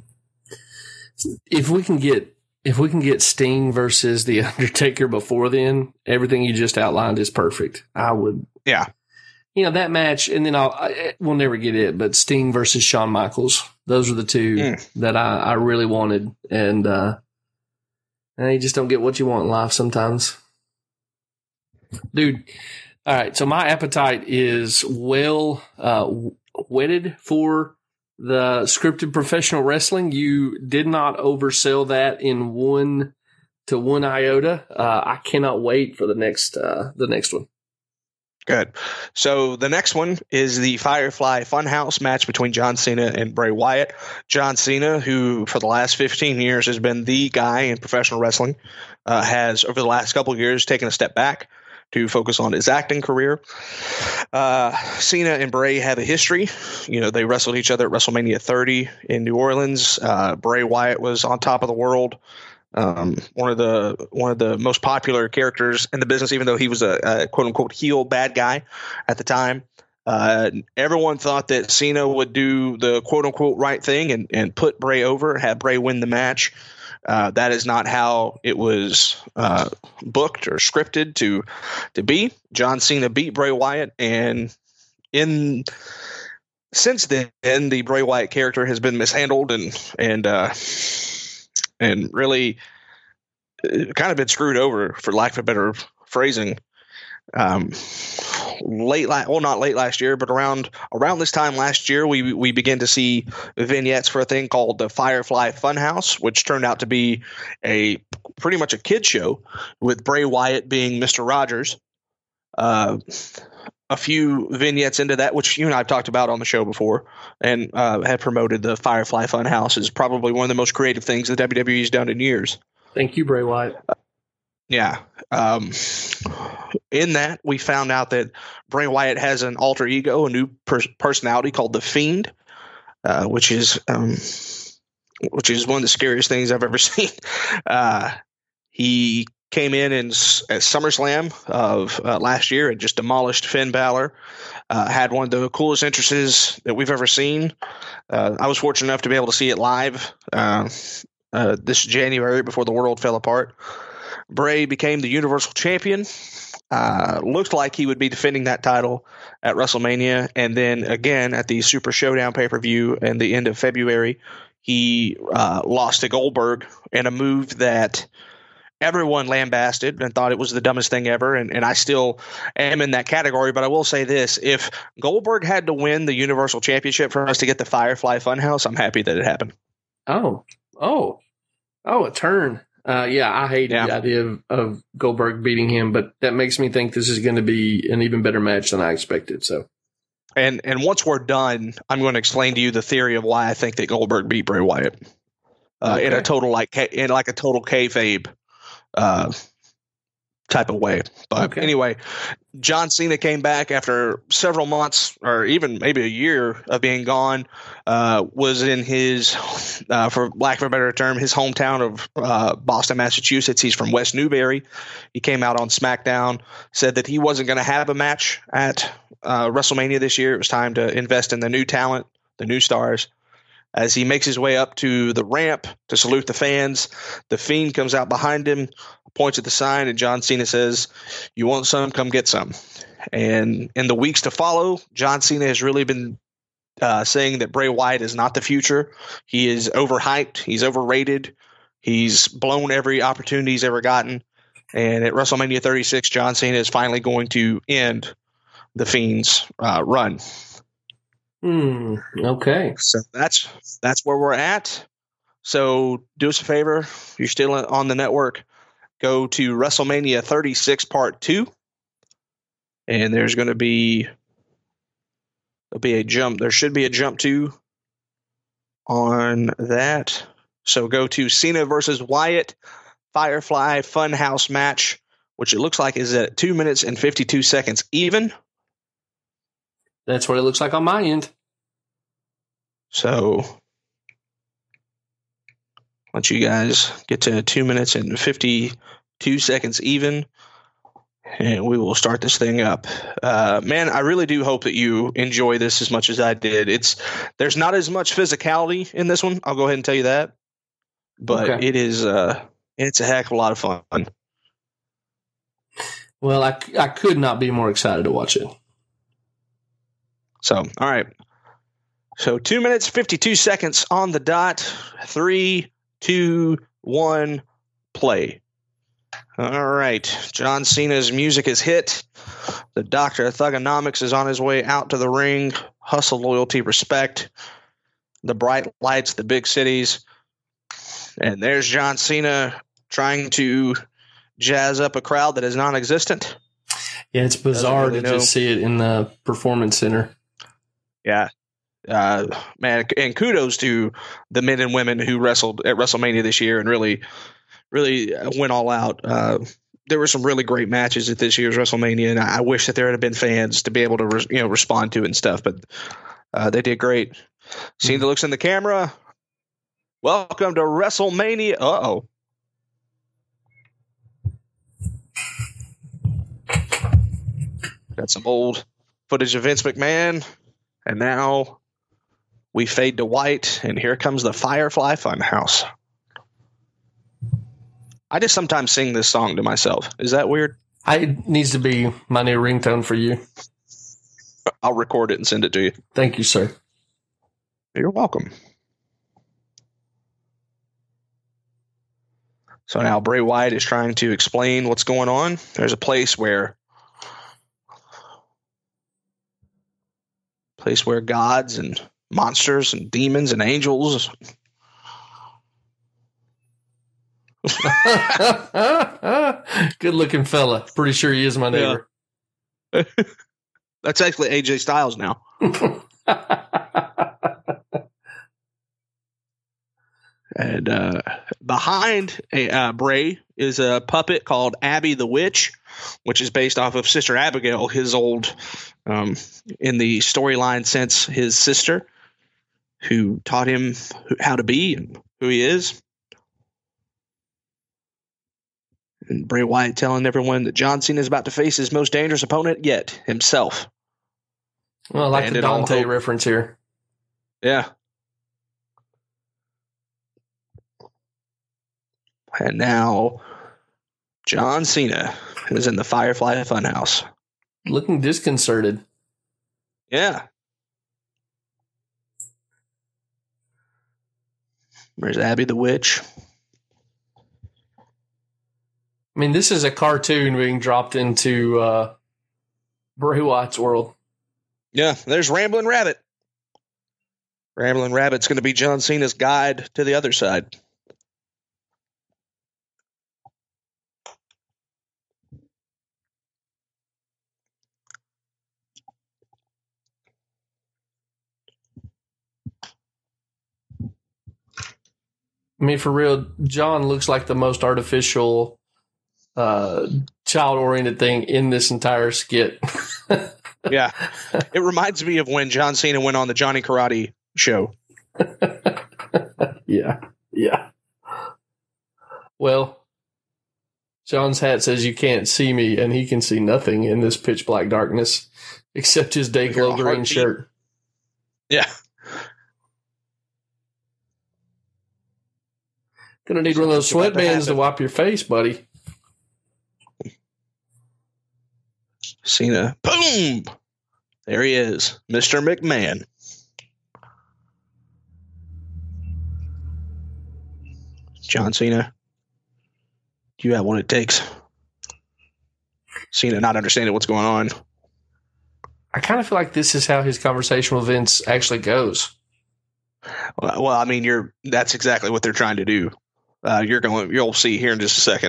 if we can get if we can get Sting versus the Undertaker before then, everything you just outlined is perfect. I would, yeah, you know that match, and then I'll I, we'll never get it, but Sting versus Shawn Michaels. Those are the two mm. that I, I really wanted, and uh, and you just don't get what you want in life sometimes, dude. All right, so my appetite is well uh, whetted for the scripted professional wrestling. You did not oversell that in one to one iota. Uh, I cannot wait for the next uh, the next one. Good. So the next one is the Firefly Funhouse match between John Cena and Bray Wyatt. John Cena, who for the last fifteen years has been the guy in professional wrestling, uh, has over the last couple of years taken a step back to focus on his acting career. Uh, Cena and Bray have a history. You know, they wrestled each other at WrestleMania thirty in New Orleans. Uh, Bray Wyatt was on top of the world. Um, one of the one of the most popular characters in the business, even though he was a, a quote unquote heel bad guy at the time. Uh, everyone thought that Cena would do the quote unquote right thing and, and put Bray over, have Bray win the match. Uh, that is not how it was uh, booked or scripted to to be. John Cena beat Bray Wyatt, and in since then, the Bray Wyatt character has been mishandled and and uh, and really kind of been screwed over, for lack of a better phrasing. Um, late, la- well, not late last year, but around around this time last year, we we began to see vignettes for a thing called the Firefly Funhouse, which turned out to be a pretty much a kid show with Bray Wyatt being Mister Rogers. Uh, a few vignettes into that, which you and I have talked about on the show before, and uh, have promoted the Firefly Funhouse is probably one of the most creative things the W W E has done in years. Thank you, Bray Wyatt. Uh, Yeah. Um, in that, we found out that Bray Wyatt has an alter ego, a new per- personality called the Fiend, uh, which is um, which is one of the scariest things I've ever seen. Uh, he came in, in at SummerSlam of uh, last year and just demolished Finn Balor. Uh, had one of the coolest entrances that we've ever seen. Uh, I was fortunate enough to be able to see it live uh, uh, this January before the world fell apart. Bray became the Universal Champion. Uh, looked like he would be defending that title at WrestleMania, and then again at the Super Showdown pay-per-view in the end of February, he uh, lost to Goldberg in a move that everyone lambasted and thought it was the dumbest thing ever, and, and I still am in that category, but I will say this. If Goldberg had to win the Universal Championship for us to get the Firefly Funhouse, I'm happy that it happened. Oh, oh, oh, a turn. Uh, yeah, I hate yeah. the idea of, of Goldberg beating him, but that makes me think this is going to be an even better match than I expected. So, and and once we're done, I'm going to explain to you the theory of why I think that Goldberg beat Bray Wyatt uh, okay. in a total like in like a total kayfabe uh, type of way. But okay. anyway, John Cena came back after several months or even maybe a year of being gone, uh, was in his, uh, for lack of a better term, his hometown of uh, Boston, Massachusetts. He's from West Newbury. He came out on SmackDown, said that he wasn't going to have a match at uh, WrestleMania this year. It was time to invest in the new talent, the new stars. As he makes his way up to the ramp to salute the fans, the Fiend comes out behind him, points at the sign, and John Cena says, "You want some? Come get some." And in the weeks to follow, John Cena has really been uh, saying that Bray Wyatt is not the future. He is overhyped. He's overrated. He's blown every opportunity he's ever gotten. And at WrestleMania thirty-six, John Cena is finally going to end the Fiend's uh, run. Hmm. Okay. So that's that's where we're at. So do us a favor. If you're still on the network, go to WrestleMania thirty-six Part two. And there's going to be there'll be a jump. There should be a jump two on that. So go to Cena versus Wyatt Firefly Funhouse match, which it looks like is at two minutes and fifty-two seconds even. That's what it looks like on my end. So let you guys get to two minutes and fifty-two seconds even, and we will start this thing up. Uh, man, I really do hope that you enjoy this as much as I did. It's there's not as much physicality in this one. I'll go ahead and tell you that, but okay. it is uh, it's a heck of a lot of fun. Well, I, I could not be more excited to watch it. So, all right. So two minutes, fifty-two seconds on the dot. Three, two, one, play. All right. John Cena's music is hit. The Doctor of Thugonomics is on his way out to the ring. Hustle, loyalty, respect. The bright lights, the big cities. And there's John Cena trying to jazz up a crowd that is non-existent. Yeah, it's bizarre really to know. Just see it in the Performance Center. Yeah. Uh, man, and kudos to the men and women who wrestled at WrestleMania this year and really, really went all out. Uh, there were some really great matches at this year's WrestleMania, and I wish that there had been fans to be able to, re- you know, respond to it and stuff. But uh, they did great. Mm-hmm. Seeing the looks in the camera. Welcome to WrestleMania. Uh oh. Got some old footage of Vince McMahon, and now we fade to white, and here comes the Firefly Funhouse. I just sometimes sing this song to myself. Is that weird? I, it needs to be my new ringtone for you. I'll record it and send it to you. Thank you, sir. You're welcome. So now Bray Wyatt is trying to explain what's going on. There's a place where place where gods and monsters and demons and angels. Good looking fella. Pretty sure he is my neighbor. Yeah. That's actually A J Styles now. And uh, behind uh, Bray is a puppet called Abby the Witch, which is based off of Sister Abigail, his old, um, in the storyline sense, his sister, who taught him how to be and who he is. And Bray Wyatt telling everyone that John Cena is about to face his most dangerous opponent yet, himself. Well, I like and the Dante reference here. Yeah. And now John Cena is in the Firefly Funhouse. Looking disconcerted. Yeah. There's Abby the Witch. I mean, this is a cartoon being dropped into uh, Bray Wyatt's world. Yeah, there's Ramblin' Rabbit. Ramblin' Rabbit's going to be John Cena's guide to the other side. I mean, for real, John looks like the most artificial, uh, child-oriented thing in this entire skit. Yeah. It reminds me of when John Cena went on the Johnny Karate show. Yeah. Yeah. Well, John's hat says you can't see me, and he can see nothing in this pitch black darkness except his day glow green shirt. Yeah. Gonna need one of those sweatbands to wipe your face, buddy. Cena. Boom! There he is. Mister McMahon. John Cena. Do you have what it takes? Cena not understanding what's going on. I kind of feel like this is how his conversation with Vince actually goes. Well, well I mean, you're that's exactly what they're trying to do. Uh, you're going. You'll see here in just a second.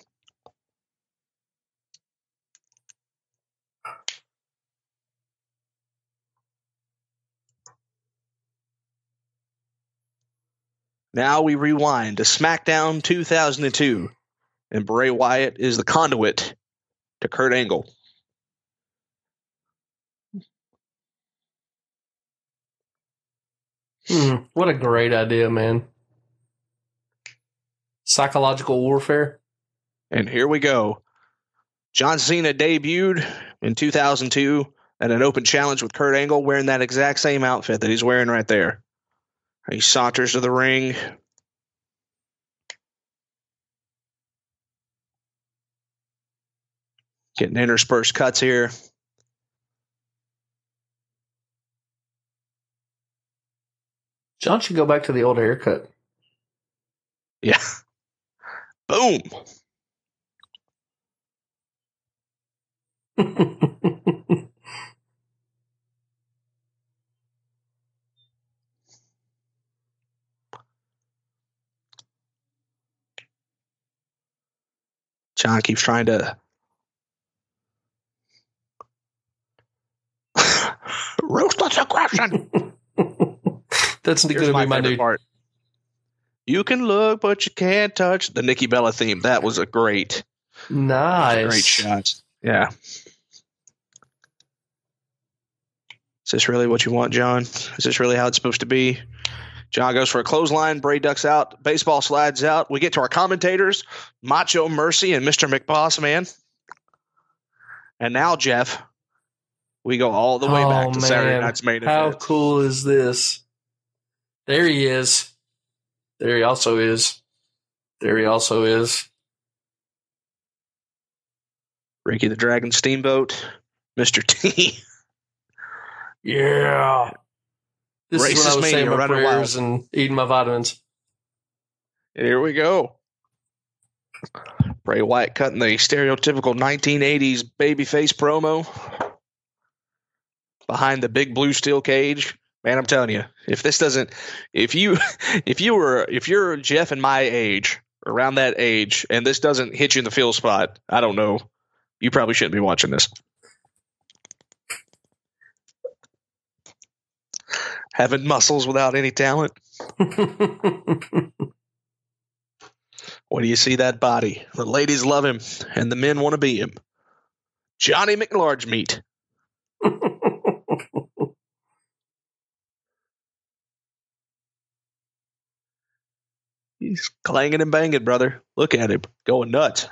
Now we rewind to SmackDown two thousand two, and Bray Wyatt is the conduit to Kurt Angle. Hmm, what a great idea, man. Psychological warfare. And here we go. John Cena debuted in two thousand two at an open challenge with Kurt Angle wearing that exact same outfit that he's wearing right there. He saunters to the ring. Getting interspersed cuts here. John should go back to the old haircut. Yeah. Boom. John keeps trying to ruthless aggression. That's going to be my new part. You can look, but you can't touch. The Nikki Bella theme. That was a great, nice, great shot. Yeah. Is this really what you want, John? Is this really how it's supposed to be? John goes for a clothesline. Bray ducks out. Baseball slides out. We get to our commentators, Macho Mercy and Mister McBossman. And now, Jeff, we go all the way oh, back to man. Saturday Night's Main Event. How cool is this? There he is. There he also is. There he also is. Ricky the Dragon Steamboat, Mister T. Yeah. This Racist is when I was saying mania my running prayers wild. and eating my vitamins. Here we go. Bray Wyatt cutting the stereotypical nineteen eighties babyface promo behind the big blue steel cage. Man, I'm telling you, if this doesn't, if you, if you were, if you're Jeff and my age, around that age, and this doesn't hit you in the feel spot, I don't know. You probably shouldn't be watching this. Having muscles without any talent. When do you see that body? The ladies love him, and the men want to be him. Johnny McLarge meat. He's clanging and banging, brother. Look at him. Going nuts.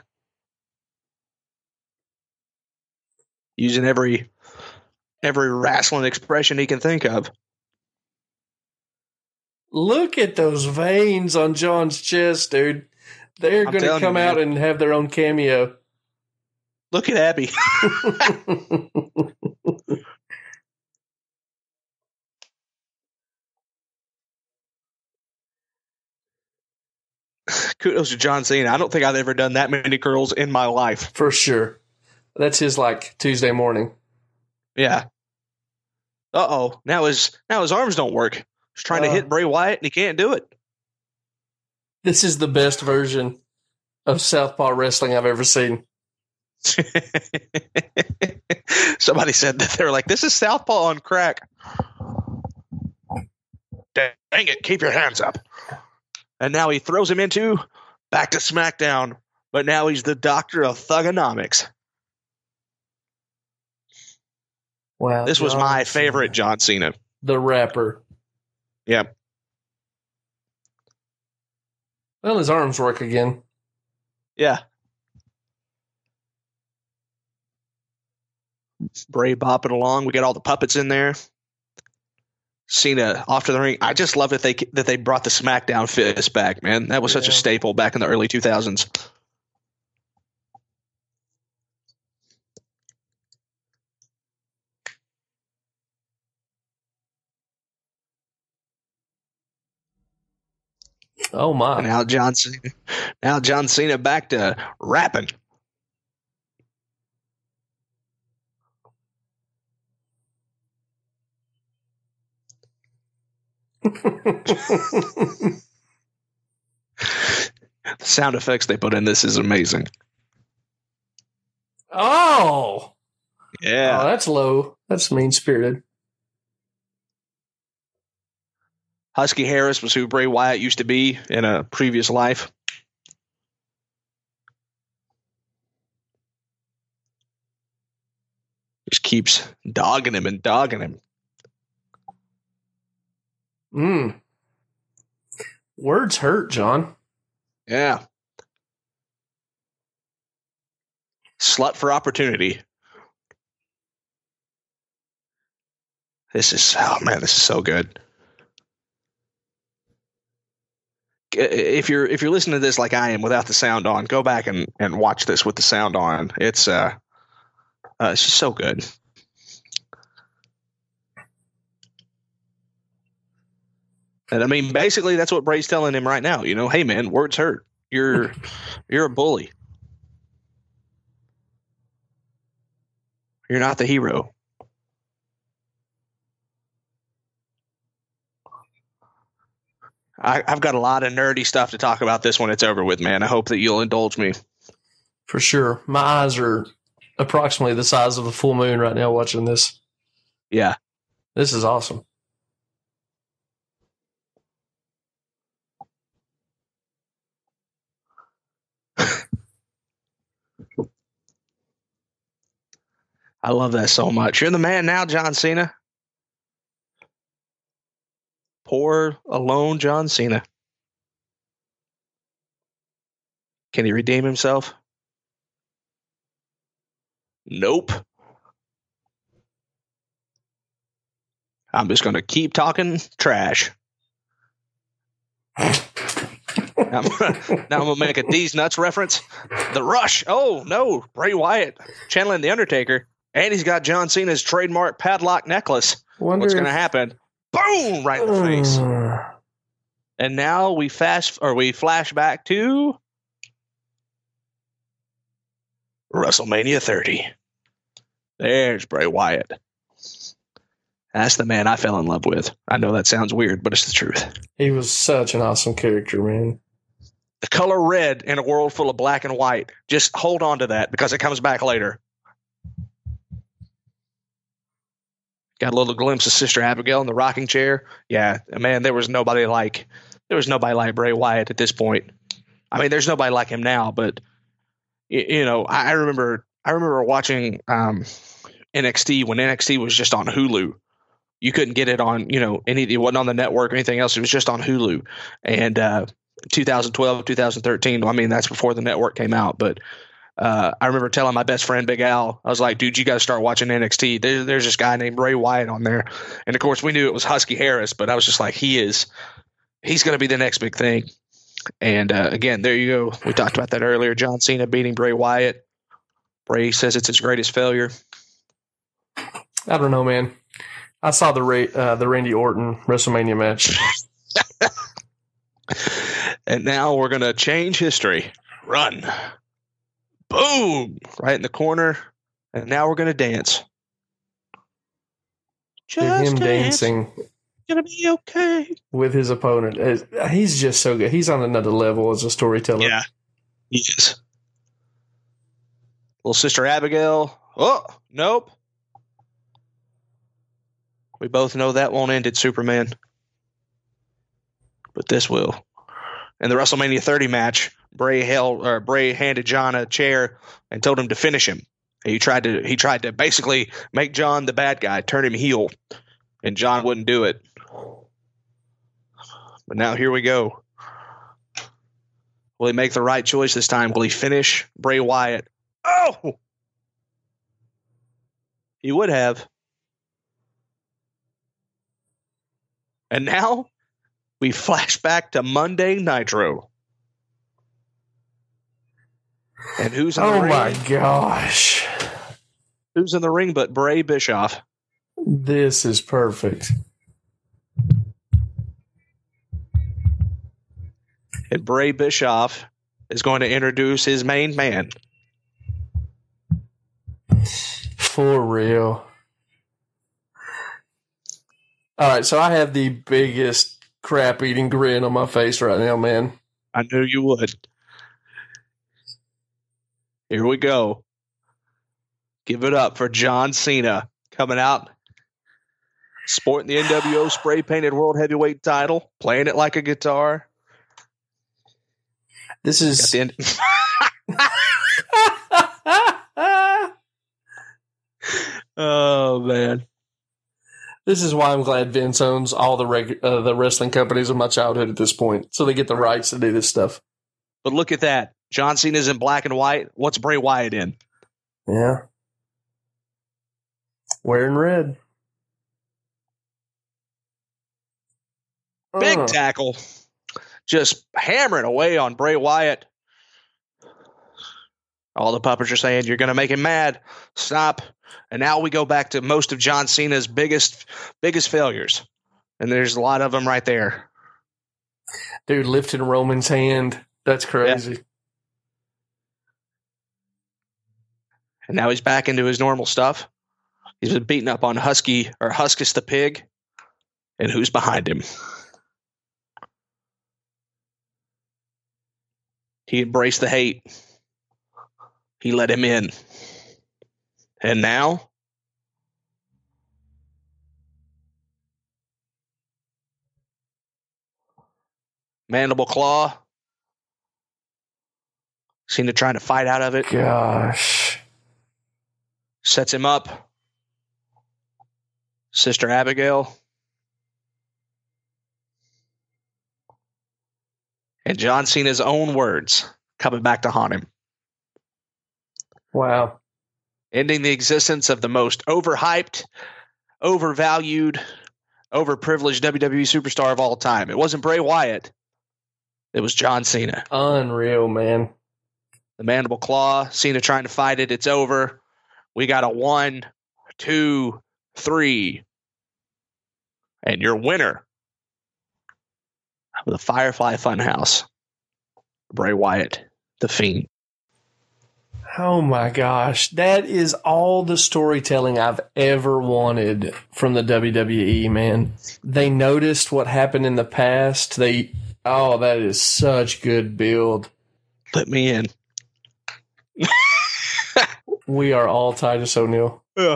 Using every every wrestling expression he can think of. Look at those veins on John's chest, dude. They're I'm going to telling come you, out man. and have their own cameo. Look at Abby. Kudos to John Cena. I don't think I've ever done that many curls in my life. For sure. That's his, like, Tuesday morning. Yeah. Uh-oh. Now his, now his arms don't work. He's trying Uh, to hit Bray Wyatt, and he can't do it. This is the best version of Southpaw Wrestling I've ever seen. Somebody said that they were like, this is Southpaw on crack. Dang it, keep your hands up. And now he throws him into back to SmackDown. But now he's the doctor of thugonomics. Wow. This was John my Cena. favorite John Cena. The rapper. Yep. Well, his arms work again. Yeah. Bray bopping along. We got all the puppets in there. Cena off to the ring. I just love that they that they brought the SmackDown fist back, man. That was such a Yeah. staple back in the early two thousands. Oh, my. And now John Cena, now John Cena back to rapping. The sound effects they put in this is amazing. oh. Yeah. Oh, that's low. That's mean-spirited. Husky Harris was who Bray Wyatt used to be in a previous life. Just keeps dogging him and dogging him. Mm. Words hurt, John. Yeah. Slut for opportunity. This is, oh man, this is so good. If you're if you're listening to this like I am without the sound on, go back and, and watch this with the sound on. It's uh, uh it's just so good. And I mean, basically, that's what Bray's telling him right now. You know, hey man, words hurt. You're you're a bully. You're not the hero. I, I've got a lot of nerdy stuff to talk about this when it's over with, man. I hope that you'll indulge me. For sure. My eyes are approximately the size of a full moon right now watching this. Yeah. This is awesome. I love that so much. You're the man now, John Cena. Poor, alone John Cena. Can he redeem himself? Nope. I'm just going to keep talking trash. now, I'm gonna, now I'm going to make a D's Nuts reference. The Rush. Oh, no. Bray Wyatt channeling The Undertaker. And he's got John Cena's trademark padlock necklace. Wonder What's going to if- happen? Boom! Right in the face. Uh, And now we fast or we flash back to WrestleMania thirty. There's Bray Wyatt. That's the man I fell in love with. I know that sounds weird, but it's the truth. He was such an awesome character, man. The color red in a world full of black and white. Just hold on to that because it comes back later. Got a little glimpse of Sister Abigail in the rocking chair. Yeah, man, there was nobody like there was nobody like Bray Wyatt at this point. I mean, there's nobody like him now, but you, you know, I, I remember I remember watching um, N X T when N X T was just on Hulu. You couldn't get it on, you know, any it wasn't on the network or anything else. It was just on Hulu. And uh, twenty twelve, twenty thirteen, I mean, that's before the network came out, but Uh, I remember telling my best friend, Big Al, I was like, dude, you got to start watching N X T. There, there's this guy named Bray Wyatt on there. And, of course, we knew it was Husky Harris, but I was just like, he is – he's going to be the next big thing. And uh, again, there you go. We talked about that earlier. John Cena beating Bray Wyatt. Bray says it's his greatest failure. I don't know, man. I saw the Ray, uh, the Randy Orton WrestleMania match. And now we're going to change history. Run. Boom. Right in the corner. And now we're going to dance. Just him dance. dancing. Gonna be okay. With his opponent. He's just so good. He's on another level as a storyteller. Yeah. He is. Little Sister Abigail. Oh, nope. We both know that won't end at Superman. But this will. In the WrestleMania thirty match, Bray held or Bray handed John a chair and told him to finish him. He tried to he tried to basically make John the bad guy, turn him heel, and John wouldn't do it. But now here we go. Will he make the right choice this time? Will he finish Bray Wyatt? Oh! He would have. And now we flash back to Monday Nitro. And who's in the oh ring? Oh my gosh. Who's in the ring but Bray Bischoff? This is perfect. And Bray Bischoff is going to introduce his main man. For real. All right, so I have the biggest crap-eating grin on my face right now, man. I knew you would. Here we go. Give it up for John Cena coming out, sporting the N W O spray-painted World Heavyweight title, playing it like a guitar. This is... At the end. Oh, man. This is why I'm glad Vince owns all the reg- uh, the wrestling companies of my childhood at this point, so they get the rights to do this stuff. But look at that. John Cena's in black and white. What's Bray Wyatt in? Yeah. Wearing red. Big uh. tackle. Just hammering away on Bray Wyatt. All the puppets are saying, you're going to make him mad. Stop. And now we go back to most of John Cena's biggest biggest failures. And there's a lot of them right there. Dude, lifting Roman's hand. That's crazy. Yeah. And now he's back into his normal stuff. He's been beating up on Husky or Huskus the pig. And who's behind him? He embraced the hate. He let him in. And now? Mandible Claw. Cena trying to fight out of it. Gosh. Sets him up. Sister Abigail. And John Cena's own words coming back to haunt him. Wow. Ending the existence of the most overhyped, overvalued, overprivileged W W E superstar of all time. It wasn't Bray Wyatt. It was John Cena. Unreal, man. The Mandible Claw. Cena trying to fight it. It's over. We got a one, two, three. And your winner of the Firefly Funhouse, Bray Wyatt, the Fiend. Oh my gosh. That is all the storytelling I've ever wanted from the W W E, man. They noticed what happened in the past. They, oh, that is such good build. Let me in. We are all Titus O'Neil. Yeah.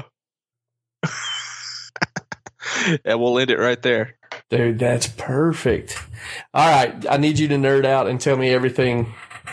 And we'll end it right there. Dude, that's perfect. All right. I need you to nerd out and tell me everything.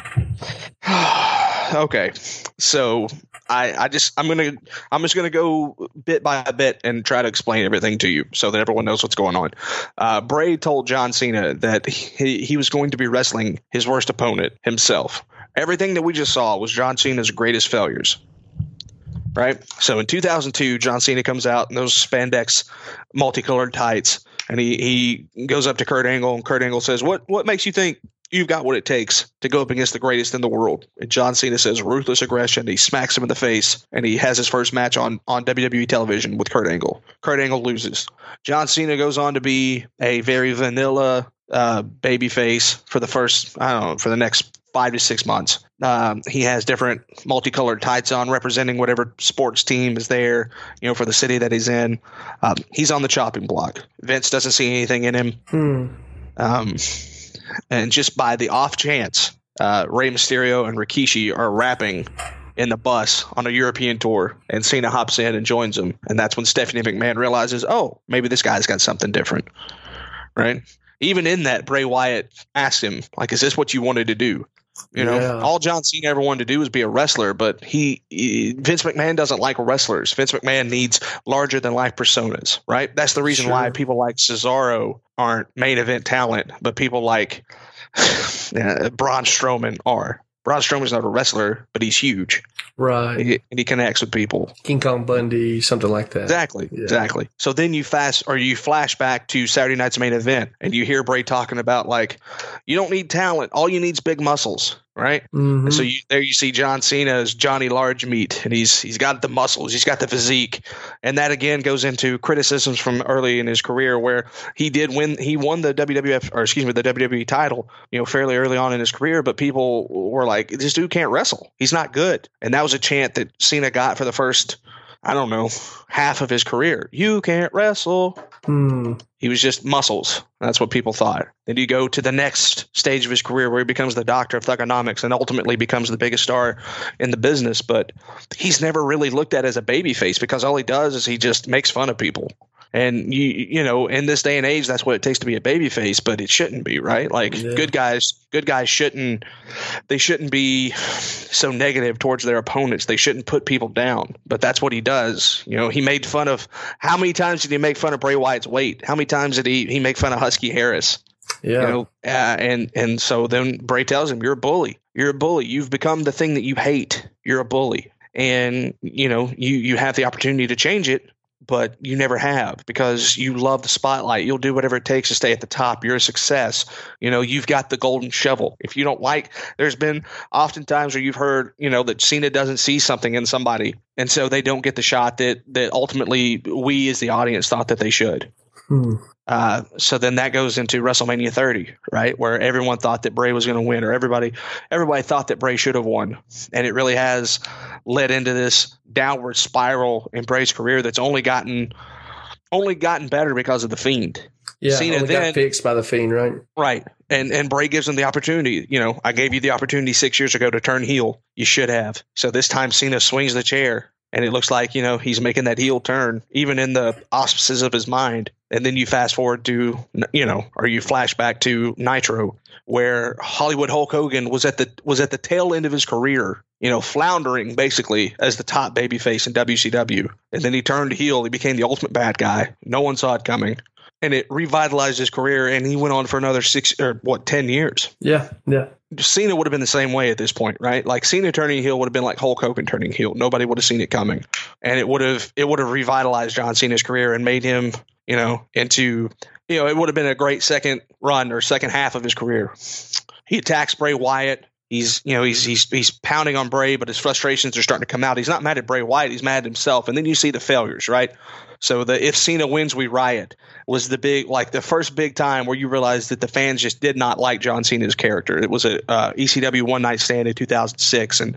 Okay, so I, I just I'm gonna I'm just gonna go bit by bit and try to explain everything to you so that everyone knows what's going on. Uh, Bray told John Cena that he, he was going to be wrestling his worst opponent himself. Everything that we just saw was John Cena's greatest failures. Right? So in two thousand two, John Cena comes out in those spandex multicolored tights, and he, he goes up to Kurt Angle, and Kurt Angle says, "What what makes you think you've got what it takes to go up against the greatest in the world. And John Cena says ruthless aggression. He smacks him in the face, and he has his first match on, on W W E television with Kurt Angle. Kurt Angle loses. John Cena goes on to be a very vanilla uh, babyface for the first, I don't know, for the next five to six months. Um, he has different multicolored tights on representing whatever sports team is there, you know, for the city that he's in. Um, he's on the chopping block. Vince doesn't see anything in him. Hmm. Um, and just by the off chance, uh, Rey Mysterio and Rikishi are rapping in the bus on a European tour, and Cena hops in and joins them. And that's when Stephanie McMahon realizes, oh, maybe this guy's got something different, right? Even in that, Bray Wyatt asked him, like, is this what you wanted to do? You know, Yeah. all John Cena ever wanted to do was be a wrestler, but he, he Vince McMahon doesn't like wrestlers. Vince McMahon needs larger than life personas, right? That's the reason Sure. why people like Cesaro aren't main event talent, but people like uh, Braun Strowman are. Braun Strowman's not a wrestler, but he's huge. Right. He, and he connects with people. King Kong Bundy, something like that. Exactly. Yeah. Exactly. So then you fast or you flash back to Saturday night's main event, and you hear Bray talking about, like, you don't need talent. All you need is big muscles. Right. Mhm. And so you, there you see John Cena as Johnny Large Meat, and he's he's got the muscles, he's got the physique, and that again goes into criticisms from early in his career where he did win, he won the W W F or excuse me the W W E title, you know, fairly early on in his career, but people were like, this dude can't wrestle, he's not good, and that was a chant that Cena got for the first, I don't know, half of his career. You can't wrestle. Hmm. He was just muscles. That's what people thought. Then you go to the next stage of his career where he becomes the doctor of thugonomics and ultimately becomes the biggest star in the business. But he's never really looked at as a babyface because all he does is he just makes fun of people. And, you you know, in this day and age, that's what it takes to be a babyface, but it shouldn't be, right? Like, Yeah. good guys, good guys shouldn't, they shouldn't be so negative towards their opponents. They shouldn't put people down, but that's what he does. You know, he made fun of, how many times did he make fun of Bray Wyatt's weight? How many times did he, he make fun of Husky Harris? Yeah. You know, uh, and, and so then Bray tells him, you're a bully. You're a bully. You've become the thing that you hate. You're a bully. And, you know, you, you have the opportunity to change it, but you never have because you love the spotlight. You'll do whatever it takes to stay at the top. You're a success. You know, you've got the golden shovel. If you don't like, there's been oftentimes where you've heard, you know, that Cena doesn't see something in somebody, and so they don't get the shot that, that ultimately we as the audience thought that they should. Hmm. Uh, so then that goes into WrestleMania thirty, right, where everyone thought that Bray was going to win, or everybody everybody thought that Bray should have won. And it really has led into this downward spiral in Bray's career that's only gotten only gotten better because of The Fiend. Yeah. Cena only then- got fixed by the Fiend, right? Right. And and Bray gives him the opportunity. You know, I gave you the opportunity six years ago to turn heel. You should have. So this time Cena swings the chair, and it looks like, you know, he's making that heel turn, even in the auspices of his mind. And then you fast forward to, you know, or you flash back to Nitro, where Hollywood Hulk Hogan was at the was at the tail end of his career, you know, floundering basically as the top babyface in W C W. And then he turned heel. He became the ultimate bad guy. No one saw it coming. And it revitalized his career, and he went on for another six or what, ten years. Yeah. Yeah. Cena would have been the same way at this point, right? Like Cena turning heel would have been like Hulk Hogan turning heel. Nobody would have seen it coming, and it would have it would have revitalized John Cena's career and made him, you know, into, you know, it would have been a great second run or second half of his career. He attacks Bray Wyatt. He's, you know, he's he's he's pounding on Bray, but his frustrations are starting to come out. He's not mad at Bray Wyatt. He's mad at himself. And then you see the failures, right? So the if Cena wins, we riot was the big, like the first big time where you realized that the fans just did not like John Cena's character. It was a uh, E C W One Night Stand in two thousand six, and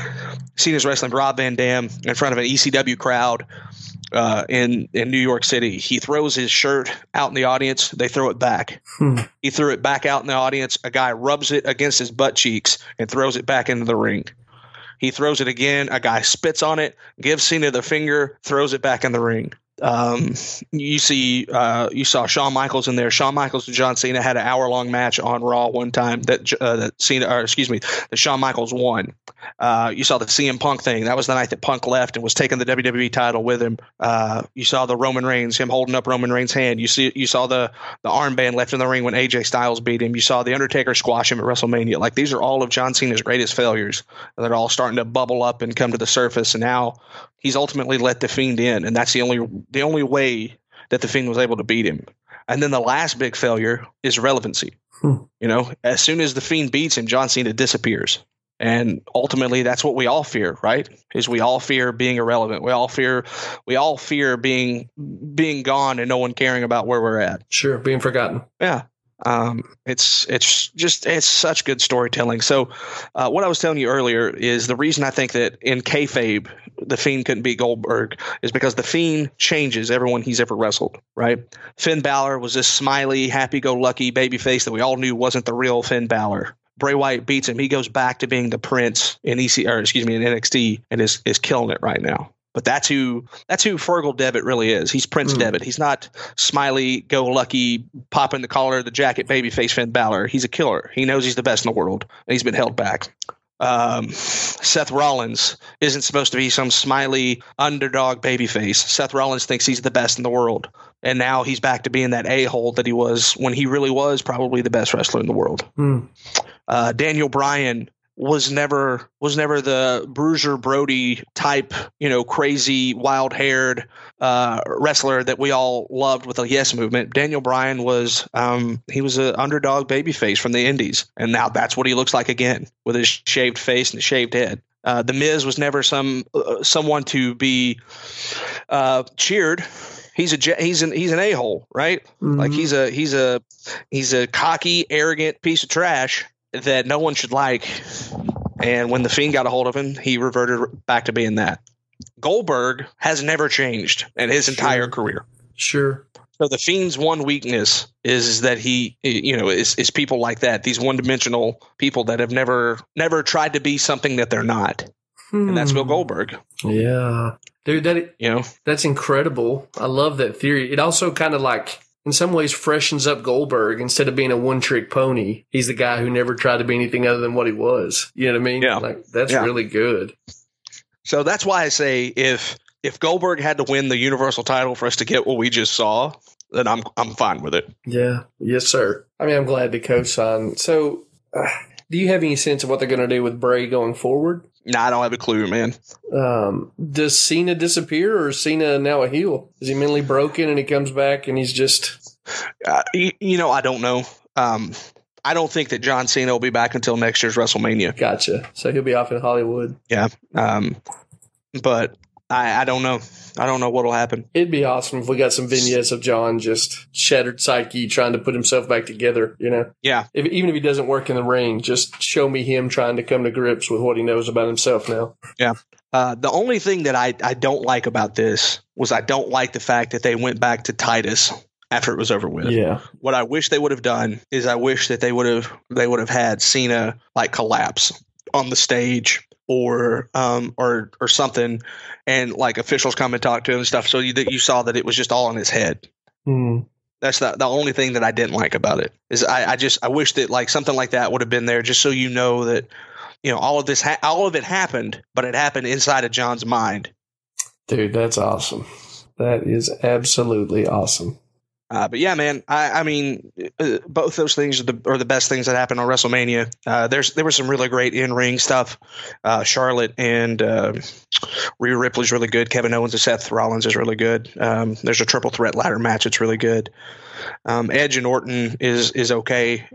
Cena's wrestling Rob Van Dam in front of an E C W crowd uh, in in New York City. He throws his shirt out in the audience. They throw it back. Hmm. He threw it back out in the audience. A guy rubs it against his butt cheeks and throws it back into the ring. He throws it again. A guy spits on it, gives Cena the finger, throws it back in the ring. Um, you see, uh, you saw Shawn Michaels in there. Shawn Michaels and John Cena had an hour long match on Raw one time that uh, that Cena, or excuse me, that Shawn Michaels won. Uh, you saw the C M Punk thing. That was the night that Punk left and was taking the W W E title with him. Uh, you saw the Roman Reigns, him holding up Roman Reigns' hand. You see, you saw the the armband left in the ring when A J Styles beat him. You saw the Undertaker squash him at WrestleMania. Like, these are all of John Cena's greatest failures. They're all starting to bubble up and come to the surface, and now he's ultimately let the Fiend in, and that's the only the only way that the Fiend was able to beat him. And then the last big failure is relevancy. Hmm. You know, as soon as the Fiend beats him, John Cena disappears. And ultimately, that's what we all fear, right? Is we all fear being irrelevant. We all fear, we all fear being being gone and no one caring about where we're at. Sure, being forgotten. Yeah, um, it's it's just it's such good storytelling. So, uh, what I was telling you earlier is the reason I think that in kayfabe the Fiend couldn't beat Goldberg is because the Fiend changes everyone he's ever wrestled. Right? Finn Balor was this smiley, happy-go-lucky babyface that we all knew wasn't the real Finn Balor. Bray Wyatt beats him. He goes back to being the Prince in E C, or excuse me, in N X T, and is is killing it right now. But that's who that's who Fergal Devitt really is. He's Prince mm. Devitt. He's not smiley, go lucky, popping the collar of the jacket, babyface Finn Balor. He's a killer. He knows he's the best in the world, and he's been held back. Um, Seth Rollins isn't supposed to be some smiley underdog babyface. Seth Rollins thinks he's the best in the world. And now he's back to being that a-hole that he was when he really was probably the best wrestler in the world. Mm. Uh, Daniel Bryan was never was never the Bruiser Brody type, you know, crazy, wild-haired uh, wrestler that we all loved with the Yes Movement. Daniel Bryan was um, he was an underdog babyface from the Indies, and now that's what he looks like again with his shaved face and shaved head. Uh, the Miz was never some uh, someone to be uh, cheered. He's a he's an he's an a-hole, right? Mm-hmm. Like he's a he's a he's a cocky, arrogant piece of trash that no one should like. And when the Fiend got a hold of him, he reverted back to being that. Goldberg has never changed in his sure. entire career. Sure. So the Fiend's one weakness is, is that he, you know, is, is people like that. These one-dimensional people that have never never tried to be something that they're not. Hmm. And that's Bill Goldberg. Yeah. Dude, that you know, that's incredible. I love that theory. It also kind of like, in some ways, freshens up Goldberg. Instead of being a one-trick pony, he's the guy who never tried to be anything other than what he was. You know what I mean? Yeah. Like, that's yeah. really good. So that's why I say if if Goldberg had to win the Universal title for us to get what we just saw, then I'm I'm fine with it. Yeah. Yes, sir. I mean, I'm glad to co-sign. So, uh, do you have any sense of what they're going to do with Bray going forward? No, nah, I don't have a clue, man. Um, does Cena disappear, or is Cena now a heel? Is he mentally broken and he comes back and he's just... Uh, you, you know, I don't know. Um, I don't think that John Cena will be back until next year's WrestleMania. Gotcha. So he'll be off in Hollywood. Yeah. Um, but I, I don't know. I don't know what will happen. It'd be awesome if we got some vignettes of John just shattered psyche trying to put himself back together, you know? Yeah. If, even if he doesn't work in the ring, just show me him trying to come to grips with what he knows about himself now. Yeah. Uh, the only thing that I, I don't like about this was I don't like the fact that they went back to Titus after it was over with. Yeah. What I wish they would have done is I wish that they would have they would have had Cena like collapse on the stage or um or or something, and like officials come and talk to him and stuff, so you, that you saw that it was just all in his head. Mm. That's the the only thing that I didn't like about it. Is I, I just I wish that like something like that would have been there, just so you know that you know all of this ha- all of it happened, but it happened inside of John's mind. Dude, that's awesome. That is absolutely awesome. Uh, but yeah, man, I, I mean, uh, both those things are the, are the best things that happened on WrestleMania. Uh, there's there was some really great in ring stuff. Uh, Charlotte and uh, Rhea Ripley's really good. Kevin Owens and Seth Rollins is really good. Um, there's a triple threat ladder match. It's really good. Um, Edge and Orton is is okay.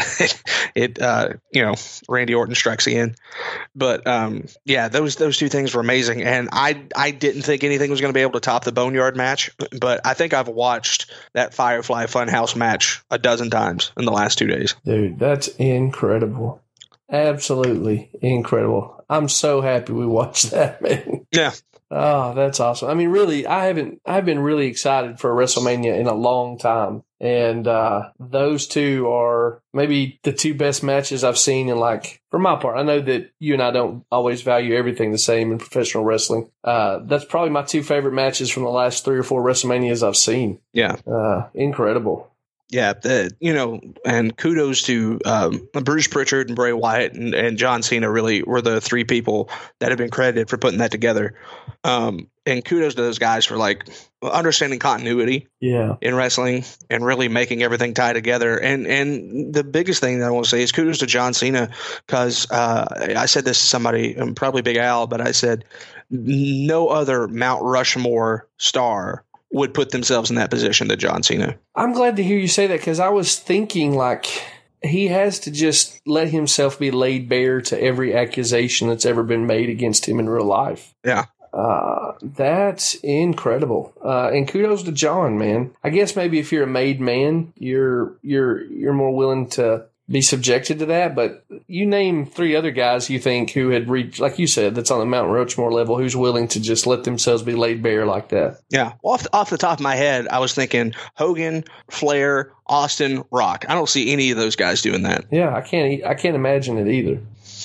it uh, you know Randy Orton strikes again, but um, yeah, those those two things were amazing. And I I didn't think anything was going to be able to top the Boneyard match, but I think I've watched that Firefly Funhouse match a dozen times in the last two days. Dude, that's incredible. Absolutely incredible. I'm so happy we watched that, man. Yeah. Oh, that's awesome. I mean, really, I haven't, I've been really excited for WrestleMania in a long time. And uh, those two are maybe the two best matches I've seen in, like, for my part. I know that you and I don't always value everything the same in professional wrestling. Uh, that's probably my two favorite matches from the last three or four WrestleManias I've seen. Yeah. Uh, incredible. Yeah, the, you know, and kudos to um, Bruce Pritchard and Bray Wyatt and, and John Cena really were the three people that have been credited for putting that together. Um, and kudos to those guys for like understanding continuity yeah. in wrestling and really making everything tie together. And and the biggest thing that I want to say is kudos to John Cena, because uh, I said this to somebody, probably Big Al, but I said no other Mount Rushmore star would put themselves in that position that John Cena. I'm glad to hear you say that, because I was thinking like he has to just let himself be laid bare to every accusation that's ever been made against him in real life. Yeah. Uh, that's incredible. Uh, and kudos to John, man. I guess maybe if you're a made man, you're you're you're more willing to be subjected to that. But you name three other guys you think who had reached, like you said, that's on the Mount Rushmore level, who's willing to just let themselves be laid bare like that. Yeah. Well, off, off the top of my head, I was thinking Hogan, Flair, Austin, Rock. I don't see any of those guys doing that. Yeah, I can't. I can't imagine it either.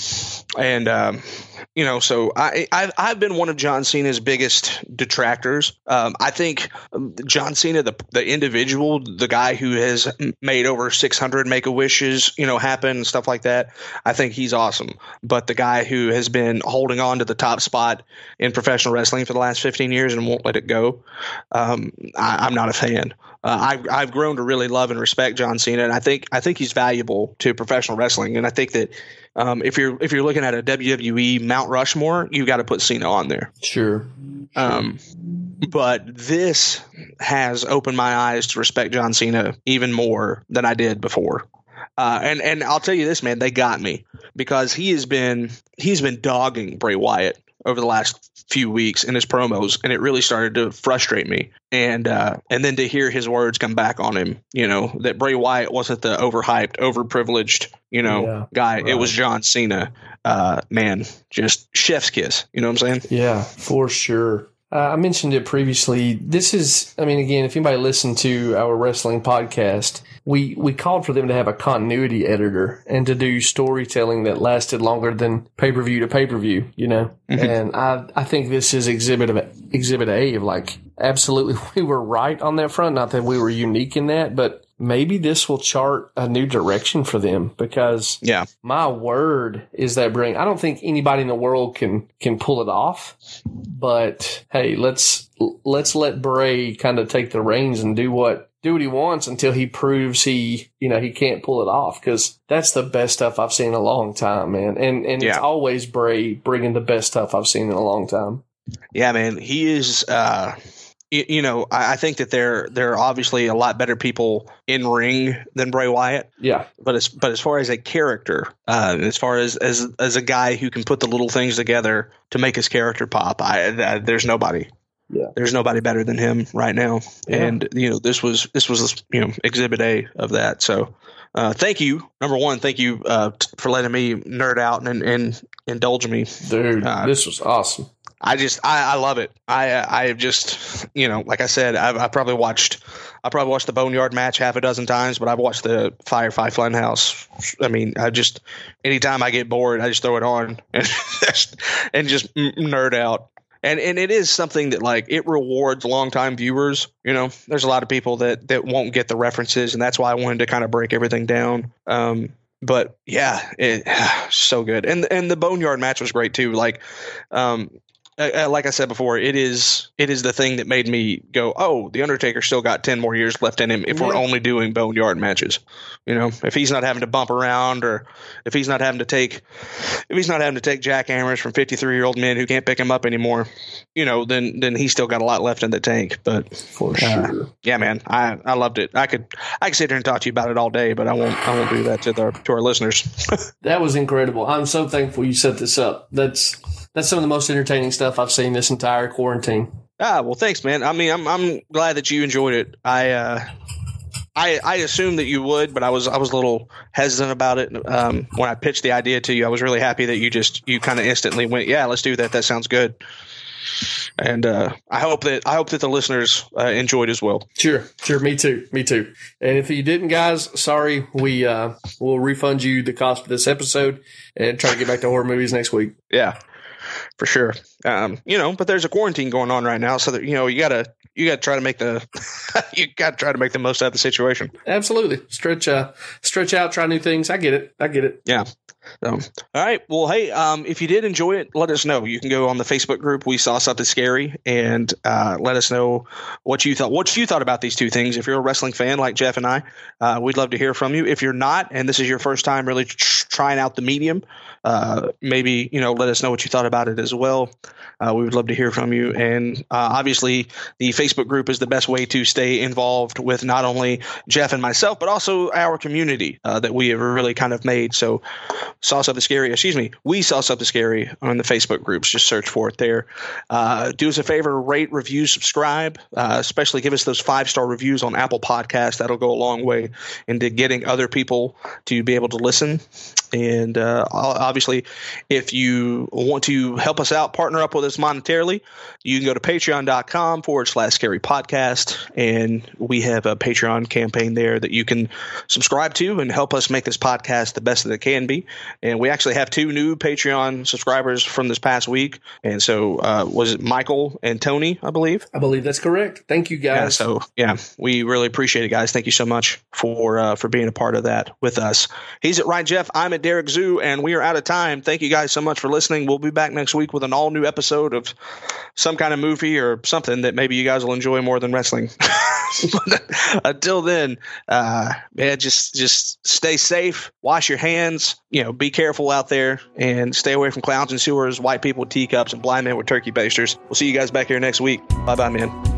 And, um, you know, so I, I've, I've been one of John Cena's biggest detractors. Um, I think John Cena, the the individual, the guy who has made over six hundred Make-A-Wishes, you know, happen and stuff like that, I think he's awesome. But the guy who has been holding on to the top spot in professional wrestling for the last fifteen years and won't let it go, um, I, I'm not a fan. Uh, I've I've grown to really love and respect John Cena, and I think I think he's valuable to professional wrestling. And I think that um, if you're if you're looking at a W W E Mount Rushmore, you got to put Cena on there. Sure. Um, but this has opened my eyes to respect John Cena even more than I did before. Uh, and and I'll tell you this, man, they got me, because he has been he's been dogging Bray Wyatt over the last few weeks in his promos, and it really started to frustrate me. And uh, and then to hear his words come back on him, you know, that Bray Wyatt wasn't the overhyped, overprivileged, you know, yeah, guy. Right. It was John Cena. Uh, man, just chef's kiss. You know what I'm saying? Yeah, for sure. Uh, I mentioned it previously. This is, I mean, again, if anybody listened to our wrestling podcast, we, we called for them to have a continuity editor and to do storytelling that lasted longer than pay-per-view to pay-per-view, you know? Mm-hmm. And I I think this is exhibit of exhibit A of like, absolutely, we were right on that front. Not that we were unique in that, but maybe this will chart a new direction for them, because yeah, my word is that bring. I don't think anybody in the world can can pull it off. But hey, let's let's let Bray kind of take the reins and do what do what he wants until he proves he you know he can't pull it off, because that's the best stuff I've seen in a long time, man. And and yeah. It's always Bray bringing the best stuff I've seen in a long time. Yeah, man, he is. Uh... You know, I think that there there are obviously a lot better people in ring than Bray Wyatt. Yeah, but as but as far as a character, uh, as far as, as as a guy who can put the little things together to make his character pop, I, I there's nobody. Yeah, there's nobody better than him right now. Yeah. And you know, this was this was you know exhibit A of that. So, uh, thank you, number one, thank you uh, t- for letting me nerd out and and indulge me, dude. Uh, this was awesome. I just, I, I love it. I, I have just, you know, like I said, I've I probably watched, I probably watched the Boneyard match half a dozen times, but I've watched the Firefly Funhouse. I mean, I just, anytime I get bored, I just throw it on and just, and just nerd out. And and it is something that, like, it rewards longtime viewers. You know, there's a lot of people that, that won't get the references, and that's why I wanted to kind of break everything down. Um, but yeah, it so good. And and the Boneyard match was great too. Like, um. Uh, like I said before, it is it is the thing that made me go, oh, the Undertaker still got ten more years left in him if yeah. we're only doing Boneyard matches. You know, if he's not having to bump around, or if he's not having to take if he's not having to take jackhammers from fifty-three year old men who can't pick him up anymore, you know, then then he's still got a lot left in the tank. But for uh, sure, yeah, man, I, I loved it. I could I could sit here and talk to you about it all day, but I won't I won't do that to our to our listeners. That was incredible. I'm so thankful you set this up. That's That's some of the most entertaining stuff I've seen this entire quarantine. Ah, well, thanks, man. I mean, I'm I'm glad that you enjoyed it. I uh, I I assumed that you would, but I was I was a little hesitant about it. Um, when I pitched the idea to you, I was really happy that you just you kind of instantly went, yeah, let's do that. That sounds good. And uh, I hope that I hope that the listeners uh, enjoyed as well. Sure, sure, me too, me too. And if you didn't, guys, sorry, we uh, will refund you the cost of this episode and try to get back to horror movies next week. Yeah. For sure. Um, you know, but there's a quarantine going on right now, so that, you know, you gotta you gotta try to make the you gotta try to make the most out of the situation. Absolutely. Stretch uh stretch out, try new things. I get it. I get it. Yeah. So, all right. Well, hey, um, if you did enjoy it, let us know. You can go on the Facebook group, We Saw Something Scary, and uh, let us know what you thought. What you thought about these two things. If you're a wrestling fan like Jeff and I, uh, we'd love to hear from you. If you're not, and this is your first time really tr- trying out the medium. Uh, maybe, you know, let us know what you thought about it as well. Uh, we would love to hear from you. And uh, obviously, the Facebook group is the best way to stay involved with not only Jeff and myself, but also our community uh, that we have really kind of made. So Saw Something Scary, excuse me, We Saw Something Scary on the Facebook groups. Just search for it there. Uh, do us a favor, rate, review, subscribe, uh, especially give us those five-star reviews on Apple Podcasts. That'll go a long way into getting other people to be able to listen. And uh, obviously, if you want to help us out, partner up with us monetarily, you can go to patreon.com forward slash scary podcast. And we have a Patreon campaign there that you can subscribe to and help us make this podcast the best that it can be. And we actually have two new Patreon subscribers from this past week. And so uh, was it Michael and Tony, I believe? I believe that's correct. Thank you, guys. Yeah, so, yeah, we really appreciate it, guys. Thank you so much for uh, for being a part of that with us. He's at Right Jeff. I'm at Derek Zoo, and we are out of time. Thank you guys so much for listening. We'll be back next week with an all new episode of some kind of movie or something that maybe you guys will enjoy more than wrestling. But until then, uh, man, just just stay safe, wash your hands, you know, be careful out there, and stay away from clowns and sewers, white people with teacups, and blind men with turkey basters. We'll see you guys back here next week. Bye bye, man.